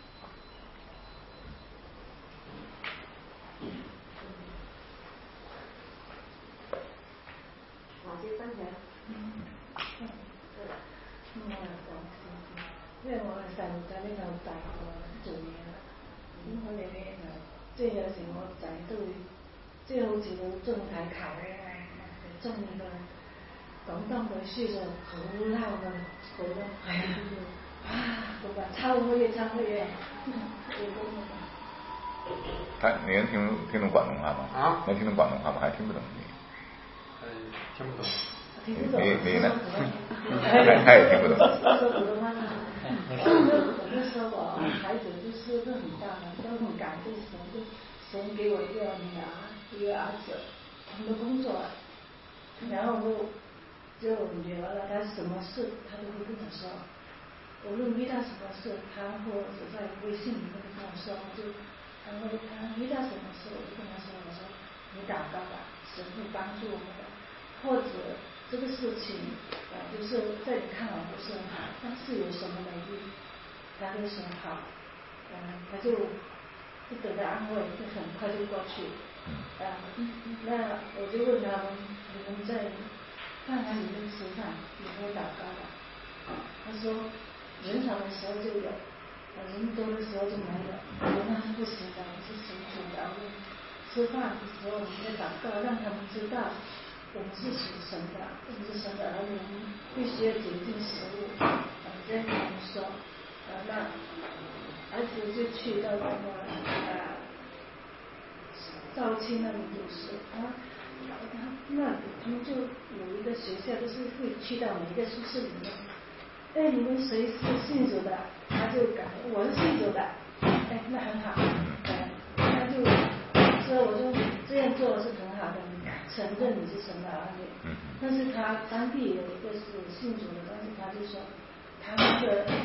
我先分享。 嗯。嗯。我係講少少，因為我係細路仔呢就大個做嘢啦。咁我哋咧就即係有時我仔都會，即係好似好中意睇球咧，中意嘅廣東嘅書就好嬲嘅，好咯，係啊，咁啊抄乜嘢抄乜嘢，會咁嘅。 他你能聽聽懂廣東話嗎？ 啊？ 能聽懂廣東話嗎？還聽不懂你？ 呃，聽不懂。 聽不懂。 你你呢？他他也聽不懂。 說普通話啦。我就說我孩子就是都很大了，都很感謝神，就神給我一個女兒，一個兒子，他們工作，然後就就女兒了，她什麼事她都會跟我說，無論遇到什麼事，她或者在微信裡面跟我說，就然後她遇到什麼事，我就跟她說，我說你禱告吧，神會幫助我們的，或者這個事情啊，就是在你看來不是很好，但是有什麼能力，他會說好，嗯，他就就得到安慰，就很快就過去。啊，那我就問他們，你們在飯堂裡面吃飯有沒有禱告的？他說人少的時候就有，人多的時候就沒有。我說那是不行的，我是屬主的，吃飯的時候我們在禱告，讓他們知道。我們是屬神的，我們是神的兒女，必須要潔淨食物。啊，這樣跟他們說，啊，那兒子就去到那個啊肇慶那裡讀書，啊，他那裡他們就有一個學校，就是會去到每一個宿舍裡面，哎，你們誰是信主的？他就感覺我是信主的，哎，那很好，哎，他就說我說這樣做是很好的。承認你是神的兒女，但是他當地有一個是信主的，但是他就說他那個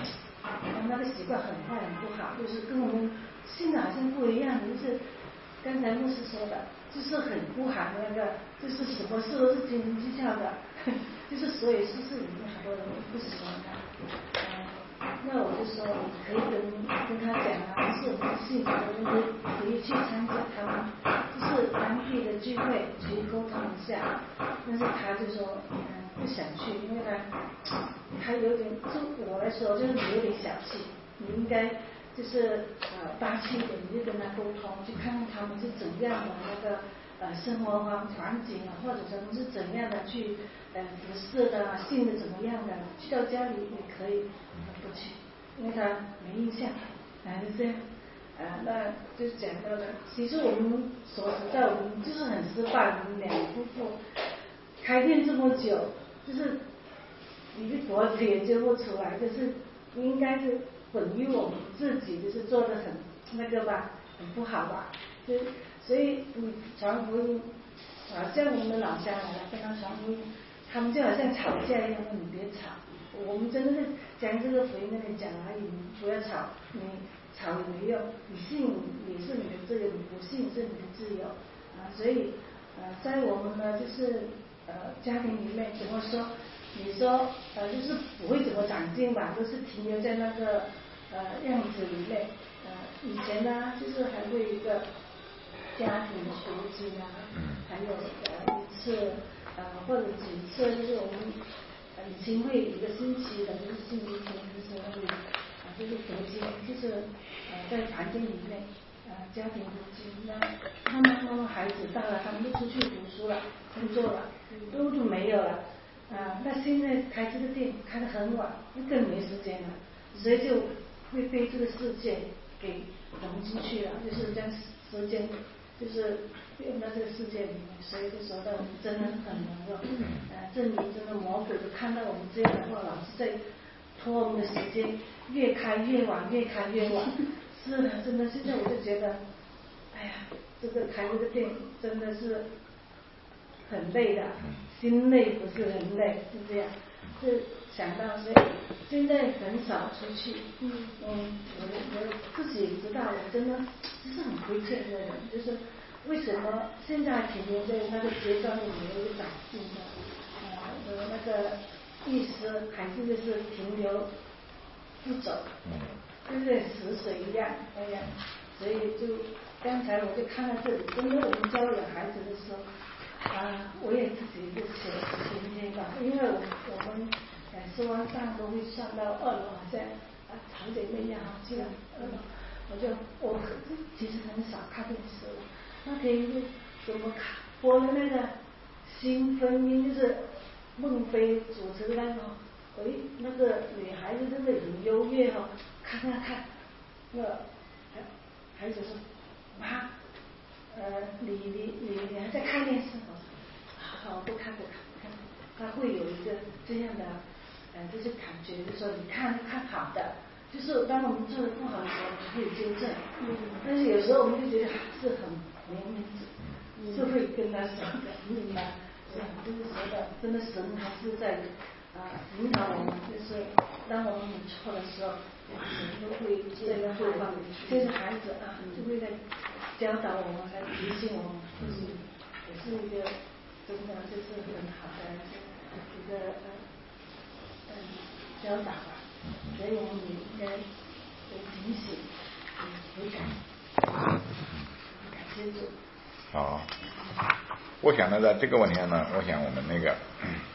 那个习惯很坏很不好，就是跟我们信的好像不一样，就是刚才牧师说的，就是很不好的那个，就是什么事都是斤斤计较的，就是所以事事里面很多人不喜欢他。嗯，那我就说可以跟跟他讲啊，是我们信的，我们可以去参加他们就是当地的聚会去沟通一下，但是他就说嗯不想去，因为他他有点就我来说就是你有点小气，你应该就是呃大气一点，你就跟他沟通，去看看他们是怎样的那个呃生活环环境啊，或者他们是怎样的去呃服侍的啊，信的怎么样的，去到家里也可以，他不去，因为他没印象，还是这样。啊，那就讲到了，其实我们说实在，我们就是很失败，我们两夫妇开店这么久，就是一个果子也结不出来，就是应该是本于我们自己就是做的很那个吧，很不好吧，就所以你传福音，好像我们的老乡来了跟他传福音，他们就好像吵架一样，你别吵，我们真的是将这个福音跟你讲而已，你不要吵，你吵也没用，你信也是你的自由，你不信是你的自由啊，所以呃在我们呢就是呃家庭里面怎么说？你说呃就是不会怎么长进吧，都是停留在那个呃样子里面。呃以前呢就是还会一个家庭学经啊，还有呃一次呃或者几次就是我们呃以前会一个星期的就是星期天就是那里啊就是读经，就是呃在房间里面呃家庭读经，那他们他们孩子大了，他们都出去读书了，工作了，都都没有了。啊，那现在开这个店开得很晚，那更没时间了，所以就会被这个世界给融进去了，就是将时间就是用到这个世界里面，所以就说到我们真的很难了。呃，这里真的魔鬼就看到我们这样的话，老是在拖我们的时间，越开越晚，越开越晚。是的，真的，现在我就觉得，哎呀，这个开这个店真的是很累的。心累不是很累，是这样。是想到所以现在很少出去。嗯嗯，我我自己知道，我真的就是很亏欠的人，就是为什么现在停留在那个阶段里没有长进呢？啊，我那个意思还是就是停留不走，就是死水一样那样。所以就刚才我就看到这里，真的我们教养孩子的时候。啊，我也自己就写今天吧，因为我我们呃吃完饭都会上到二楼，好像啊堂姐妹呀去了二楼，我就我其实很少看电视了。那天就怎么看播的那个新婚姻，就是孟非主持的那个，哎那个女孩子真的很优越哦，看看看，那孩孩子说妈。呃，你你你你还在看电视？我说好，不看不看不看。他会有一个这样的呃，就是感觉，就是说你看看好的，就是当我们做的不好的时候，你可以纠正。嗯。但是有时候我们就觉得是很没面子，是会跟他说的，明白？是啊，就是说的，真的神还是在啊引导我们，就是当我们错的时候，神都会这个会放，这个孩子啊，就会在。教导我们，来提醒我们，就是也是一个真的就是很好的一个呃嗯教导吧，所以我们也应该有警醒，有感，感谢主。 好，我想呢，在这个问题上呢，我想我们那个，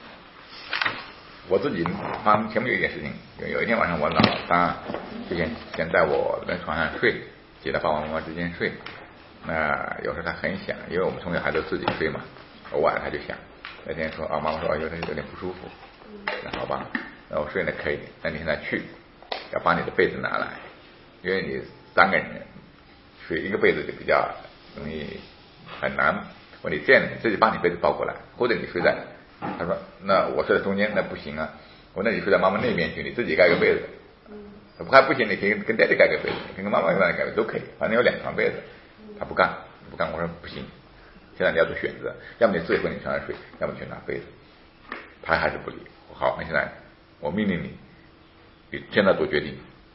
我自己发生前面有一件事情，有有一天晚上我老大就先先在我的床上睡，挤在爸爸妈妈之间睡。那有时候他很想，因为我们从小还都自己睡嘛，偶尔他就想。那天说啊，妈妈说有点有点不舒服，那好吧，那我睡了可以，那你现在去，要把你的被子拿来，因为你三个人睡一个被子就比较容易很难。我说你这样，你自己把你被子抱过来，或者你睡在，他说那我睡在中间那不行啊，我说那你睡在妈妈那边去，你自己盖个被子，不还不行，你可以跟爹爹盖个被子，跟跟妈妈一样盖被子都可以，反正有两床被子。他不干，不干。我说不行，现在你要做选择，要么你自己回你床上睡，要么去拿被子。他还是不理。好，那现在我命令你，你现在做决定，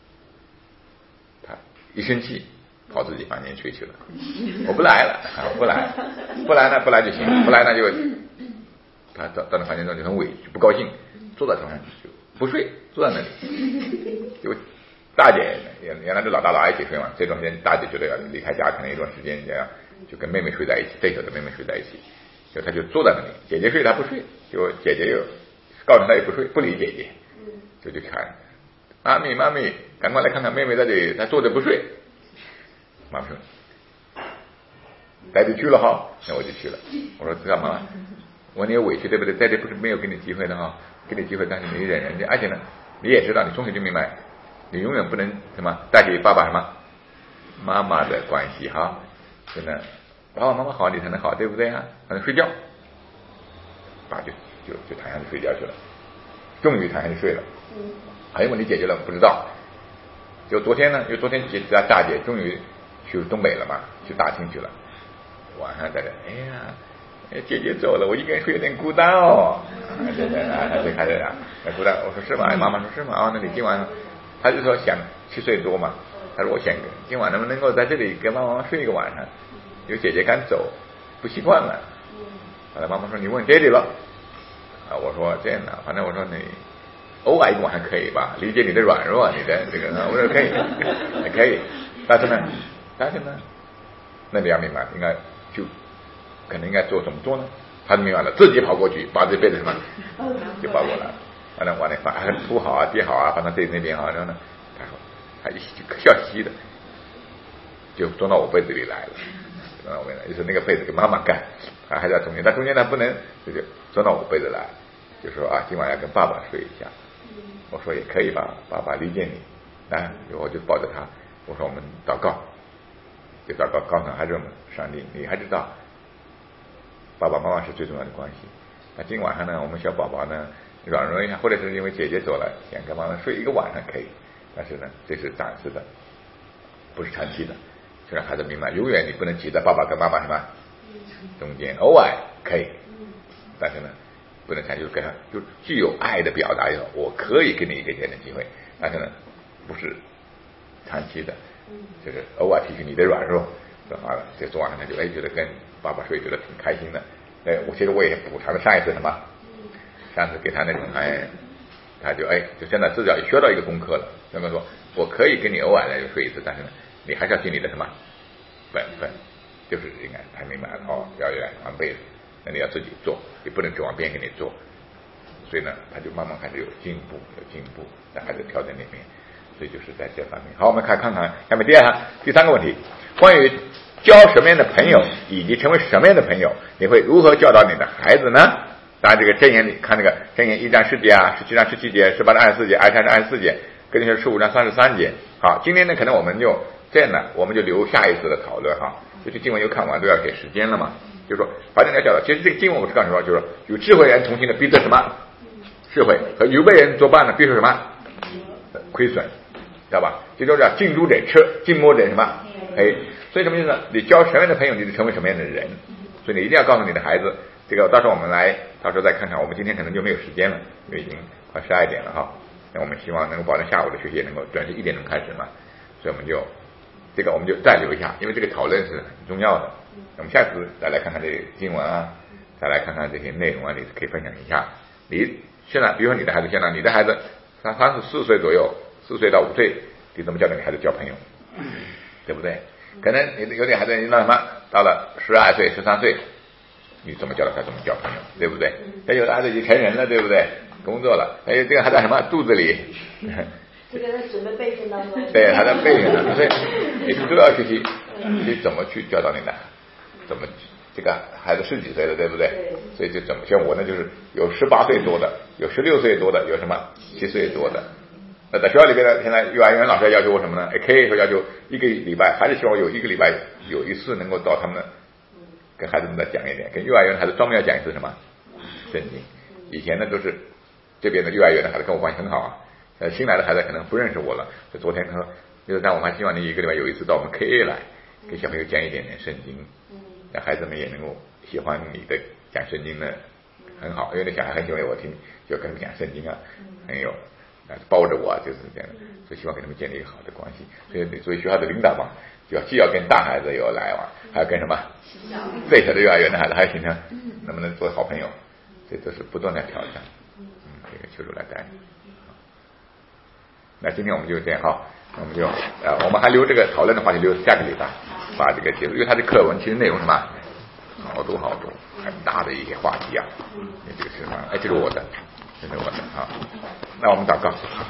一生气跑自己房间睡去了，我不来了啊，不来，不来呢不来就行，不来呢就他到到那房间中就很委屈不高兴，坐在床上就不睡，坐在那里。就大姐原原来是老大老二一起睡嘛，这段时间大姐觉得要离开家，可能一段时间要就跟妹妹睡在一起，最小的妹妹睡在一起，就她就坐在那里，姐姐睡她不睡，就姐姐又告诉她也不睡，不理姐姐，就去看妈咪妈咪，赶快来看看妹妹在这里，她坐着不睡。妈咪说带你去了哈，那我就去了。我说干嘛？我说你有委屈对不对？在这不是没有给你机会的哈，给你机会，但是你忍忍着，而且呢，你也知道，你从小就明白，你永远不能什么带给爸爸什么妈妈的关系哈，真的，爸爸妈妈好你才能好，对不对啊？反正睡觉，爸就就就躺下去睡觉去了，终于躺下去睡了。还有问题解决了不知道，就昨天呢，就昨天姐大姐终于去东北了嘛，去大庆去了，晚上在这，哎呀。姐姐走了，我一个人睡有点孤单哦。对对啊，他就开始啊，孤单。我说是吗？妈妈说是吗？啊，那你今晚，他就说想七岁多嘛，他说我想今晚能不能够在这里跟妈妈睡一个晚上？因为姐姐刚走，不习惯了。后来妈妈说你问爹爹了。啊，我说这样的，反正我说你偶尔一个晚上可以吧，理解你的软弱，你的这个，我说可以，也可以，但是呢，但是呢，那你要明白，应该就。可能应该做怎么做呢？他就明白了，自己跑过去把这被子什么就抱过来了。完了，完了，反正铺好啊，叠好啊，放到这那边好，然后呢，他说他一就笑嘻嘻的，就钻到我被子里来了。钻到我被子来，就是那个被子给妈妈盖，他还在中间，但中间他不能，就就钻到我被子来，就说啊，今晚要跟爸爸睡一下。我说也可以吧，爸爸理解你。那我就抱着他，我说我们祷告，就祷告告诉孩子们，上帝，你还知道。爸爸妈妈是最重要的关系。那今晚上呢，我们小宝宝呢软弱一下，或者是因为姐姐走了，想跟妈妈睡一个晚上可以，但是呢，这是暂时的，不是长期的，就让孩子明白，永远你不能挤在爸爸跟妈妈什么中间，偶尔可以，但是呢，不能长期跟他就具有爱的表达，我可以给你一个这样的机会，但是呢，不是长期的，就是偶尔提醒你的软弱。说好了，这昨晚上他就哎觉得跟爸爸睡觉得挺开心的，哎，我其实我也补偿了上一次什么，上次给他那种哎，他就哎就现在至少学到一个功课了。那么说我可以跟你偶尔来睡一次，但是呢，你还是要尽你的什么本分，就是应该他明白了哦，要来换被子，那你要自己做，你不能指望别人给你做。所以呢，他就慢慢开始有进步，有进步，在孩子调整里面。所以就是在这方面。好，我们看看看下面第二第三个问题，关于交什么样的朋友以及成为什么样的朋友，你会如何教导你的孩子呢？当然这个箴言里看这个箴言一章十节啊，十七章十七节，十八章二十四节，二十三章二十四节，跟你说十五章三十三节。好，今天呢可能我们就这样的，我们就留下一次的讨论哈。这些经文又看完都要给时间了嘛，就是说把人家教导。其实这个经文我是告诉你说，就是说有智慧人同行的必得什么智慧，和愚昧人作伴的必受什么亏损。知道吧？这就叫近朱者赤，近墨者什么黑。所以什么意思呢？你交什么样的朋友，你就成为什么样的人。所以你一定要告诉你的孩子，这个到时候我们来，到时候再看看。我们今天可能就没有时间了，因为已经快十二点了哈。那我们希望能够保证下午的学习也能够准时一点钟开始嘛。所以我们就这个我们就再留一下，因为这个讨论是很重要的。我们下次再来看看这个经文啊，再来看看这些内容啊，你可以分享一下。你现在比如说你的孩子，现在你的孩子他三十四岁左右。四岁到五岁，你怎么教导你孩子交朋友，对不对？可能你有点孩子你那什么，到了十二岁、十三岁，你怎么教导他怎么交朋友，对不对？那有的孩子已经成人了，对不对？工作了，哎，这个还在什么肚子里？ 这个在准备备份当中。 对，还在备份当中，所以你都要学习，你怎么去教导你的，怎么这个孩子十几岁了，对不对？所以就怎么像我呢，就是有十八岁多的，有十六岁多的，有什么七岁多的。那在学校里边呢，现在幼儿园老师要求我什么呢？可以说要求一个礼拜，还是希望有一个礼拜有一次能够到他们跟孩子们再讲一点，跟幼儿园的孩子专门要讲一次什么圣经。以前呢都是这边的幼儿园的孩子跟我关系很好啊，呃，新来的孩子可能不认识我了。就昨天他说，就是但我们还希望你一个礼拜有一次到我们 K A 来，给小朋友讲一点点圣经，让孩子们也能够喜欢你的讲圣经呢，很好，因为那小孩很喜欢我听，就跟讲圣经啊，很有。 包着我啊，就是这样的，所以希望跟他们建立一个好的关系。所以作为学校的领导嘛，就要既要跟大孩子有来往，还要跟什么最小的幼儿园的孩子还要形成能不能做好朋友，这都是不断的挑战。嗯，这个求主来带领。那今天我们就这样哈，我们就呃，我们还留这个讨论的话题留下个礼拜把这个结束，因为它的课文其实内容什么好多好多很大的一些话题啊。这个是什么？哎，这是我的，这是我的啊。那我们祷告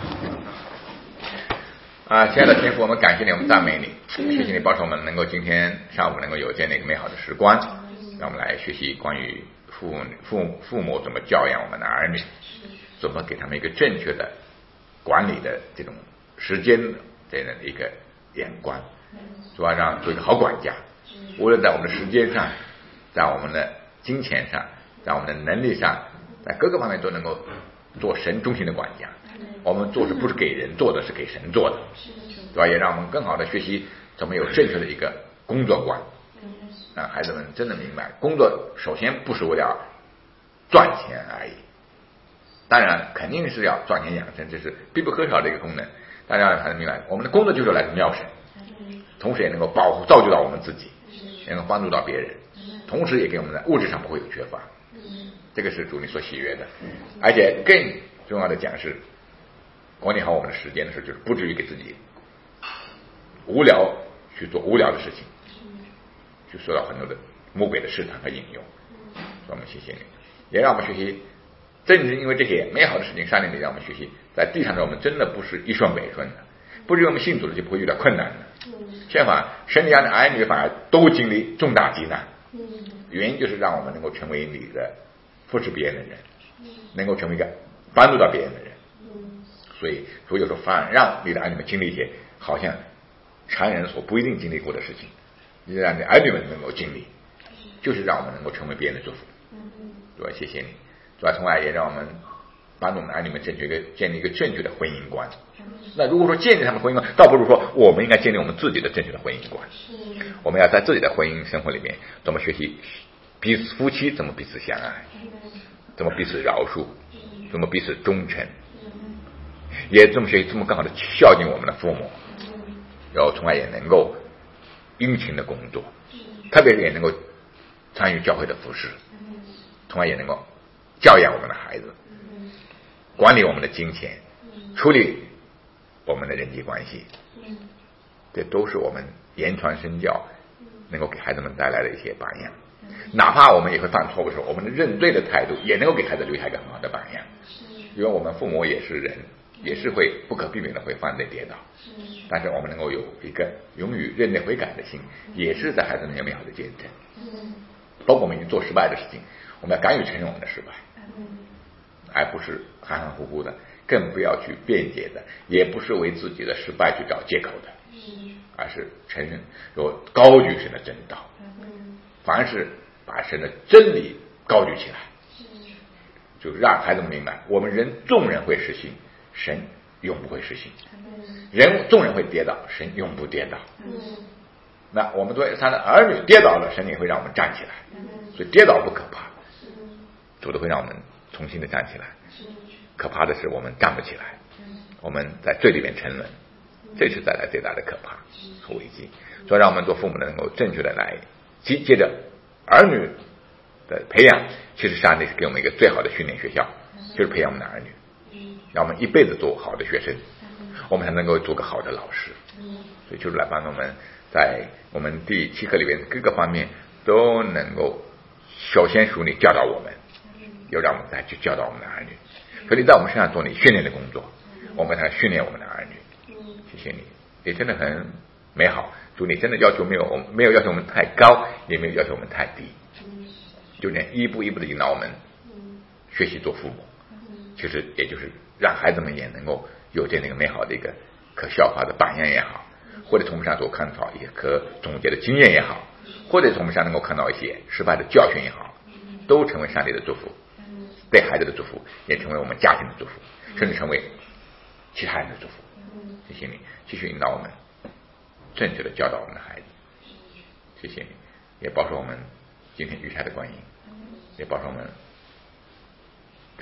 啊，亲爱的天父，我们感谢你，我们赞美你，谢谢你保守我们能够今天上午能够有这样的一个美好的时光，让我们来学习关于父母父父母怎么教养我们的儿女，怎么给他们一个正确的管理的这种时间的这样的一个眼光，主要让做一个好管家，无论在我们的时间上，在我们的金钱上，在我们的能力上，在各个方面都能够做神中心的管家。我们做事不是给人做的，是给神做的，对吧？也让我们更好的学习怎么有正确的一个工作观，让孩子们真的明白，工作首先不是为了赚钱而已，当然肯定是要赚钱养生，这是必不可少的一个功能。大家让孩子明白，我们的工作就是来妙神，同时也能够保护造就到我们自己，也能够帮助到别人，同时也给我们在物质上不会有缺乏。这个是主你所喜悦的，而且更重要的讲是管理好我们的时间的时候，就是不至于给自己无聊去做无聊的事情，就受到很多的魔鬼的试探和引诱。所以我们谢谢你，也让我们学习，正是因为这些美好的事情，上帝也让我们学习，在地上的我们真的不是一顺北顺的，不是我们信主的就不会遇到困难的。相反，神家的儿女反而都经历重大极难，原因就是让我们能够成为你的扶持别人的人，能够成为一个帮助到别人的人。所以，所以有时候反而让你的儿女们经历一些好像常人所不一定经历过的事情，你让你的儿女们能够经历，就是让我们能够成为别人的祝福。主要谢谢你，主要从而也让我们帮助我们的儿女们正确一个建立一个正确的婚姻观。那如果说建立他们婚姻观，倒不如说我们应该建立我们自己的正确的婚姻观。我们要在自己的婚姻生活里面怎么学习彼此夫妻怎么彼此相爱，怎么彼此饶恕，怎么彼此忠诚，也这么学习这么更好的孝敬我们的父母，然后从而也能够殷勤的工作，特别也能够参与教会的服事，从而也能够教养我们的孩子，管理我们的金钱，处理我们的人际关系，这都是我们言传身教能够给孩子们带来的一些榜样。哪怕我们也会犯错误的时候，我们的认罪的态度也能够给孩子留下一个很好的榜样。因为我们父母也是人，也是会不可避免的会犯罪跌倒，但是我们能够有一个勇于认罪悔改的心，也是在孩子们有美好的见证。包括我们已经做失败的事情，我们要敢于承认我们的失败，而不是含含糊糊的，更不要去辩解的，也不是为自己的失败去找借口的，而是承认有高举神的真道，凡是把神的真理高举起来，就让孩子们明白，我们人众人会失信，神永不会失信，人众人会跌倒，神永不跌倒。那我们作为他的儿女跌倒了，神也会让我们站起来，所以跌倒不可怕，主都会让我们重新的站起来，可怕的是我们站不起来，我们在罪里面沉沦，这是带来最大的可怕和危机。所以让我们做父母的能够正确的来接接着儿女的培养，其实上帝是给我们一个最好的训练学校，就是培养我们的儿女，让我们一辈子做好的学生，我们才能够做个好的老师。所以就是来帮助我们在我们第七课里面各个方面都能够首先属你教导我们，又让我们再去教导我们的儿女，所以你在我们身上做你训练的工作，我们才训练我们的儿女。谢谢你，也真的很美好。主，你真的要求没有没有要求我们太高，也没有要求我们太低，就这样一步一步的引导我们学习做父母，其实也就是让孩子们也能够有这样一个美好的一个可效法的榜样也好，或者从我们身上所看到一些可总结的经验也好，或者从我们身上能够看到一些失败的教训也好，都成为上帝的祝福，对孩子的祝福，也成为我们家庭的祝福，甚至成为其他人的祝福。谢谢你继续引导我们正确的教导我们的孩子，谢谢你，也保守我们今天愉快的观影，也保守我们感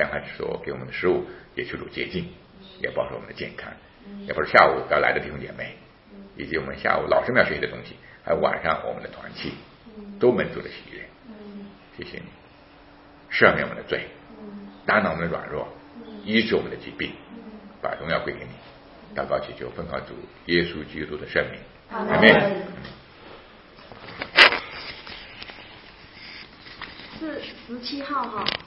将他所给我们的食物也去除洁净，也保守我们的健康，也保守下午要来的弟兄姐妹，以及我们下午老师们要学习的东西，还有晚上我们的团契，都蒙主的喜悦。谢谢你，赦免我们的罪，担当我们的软弱，医治我们的疾病，把荣耀归给你。祷告祈求，奉靠主耶稣基督的圣名，阿门。 是十七号哈。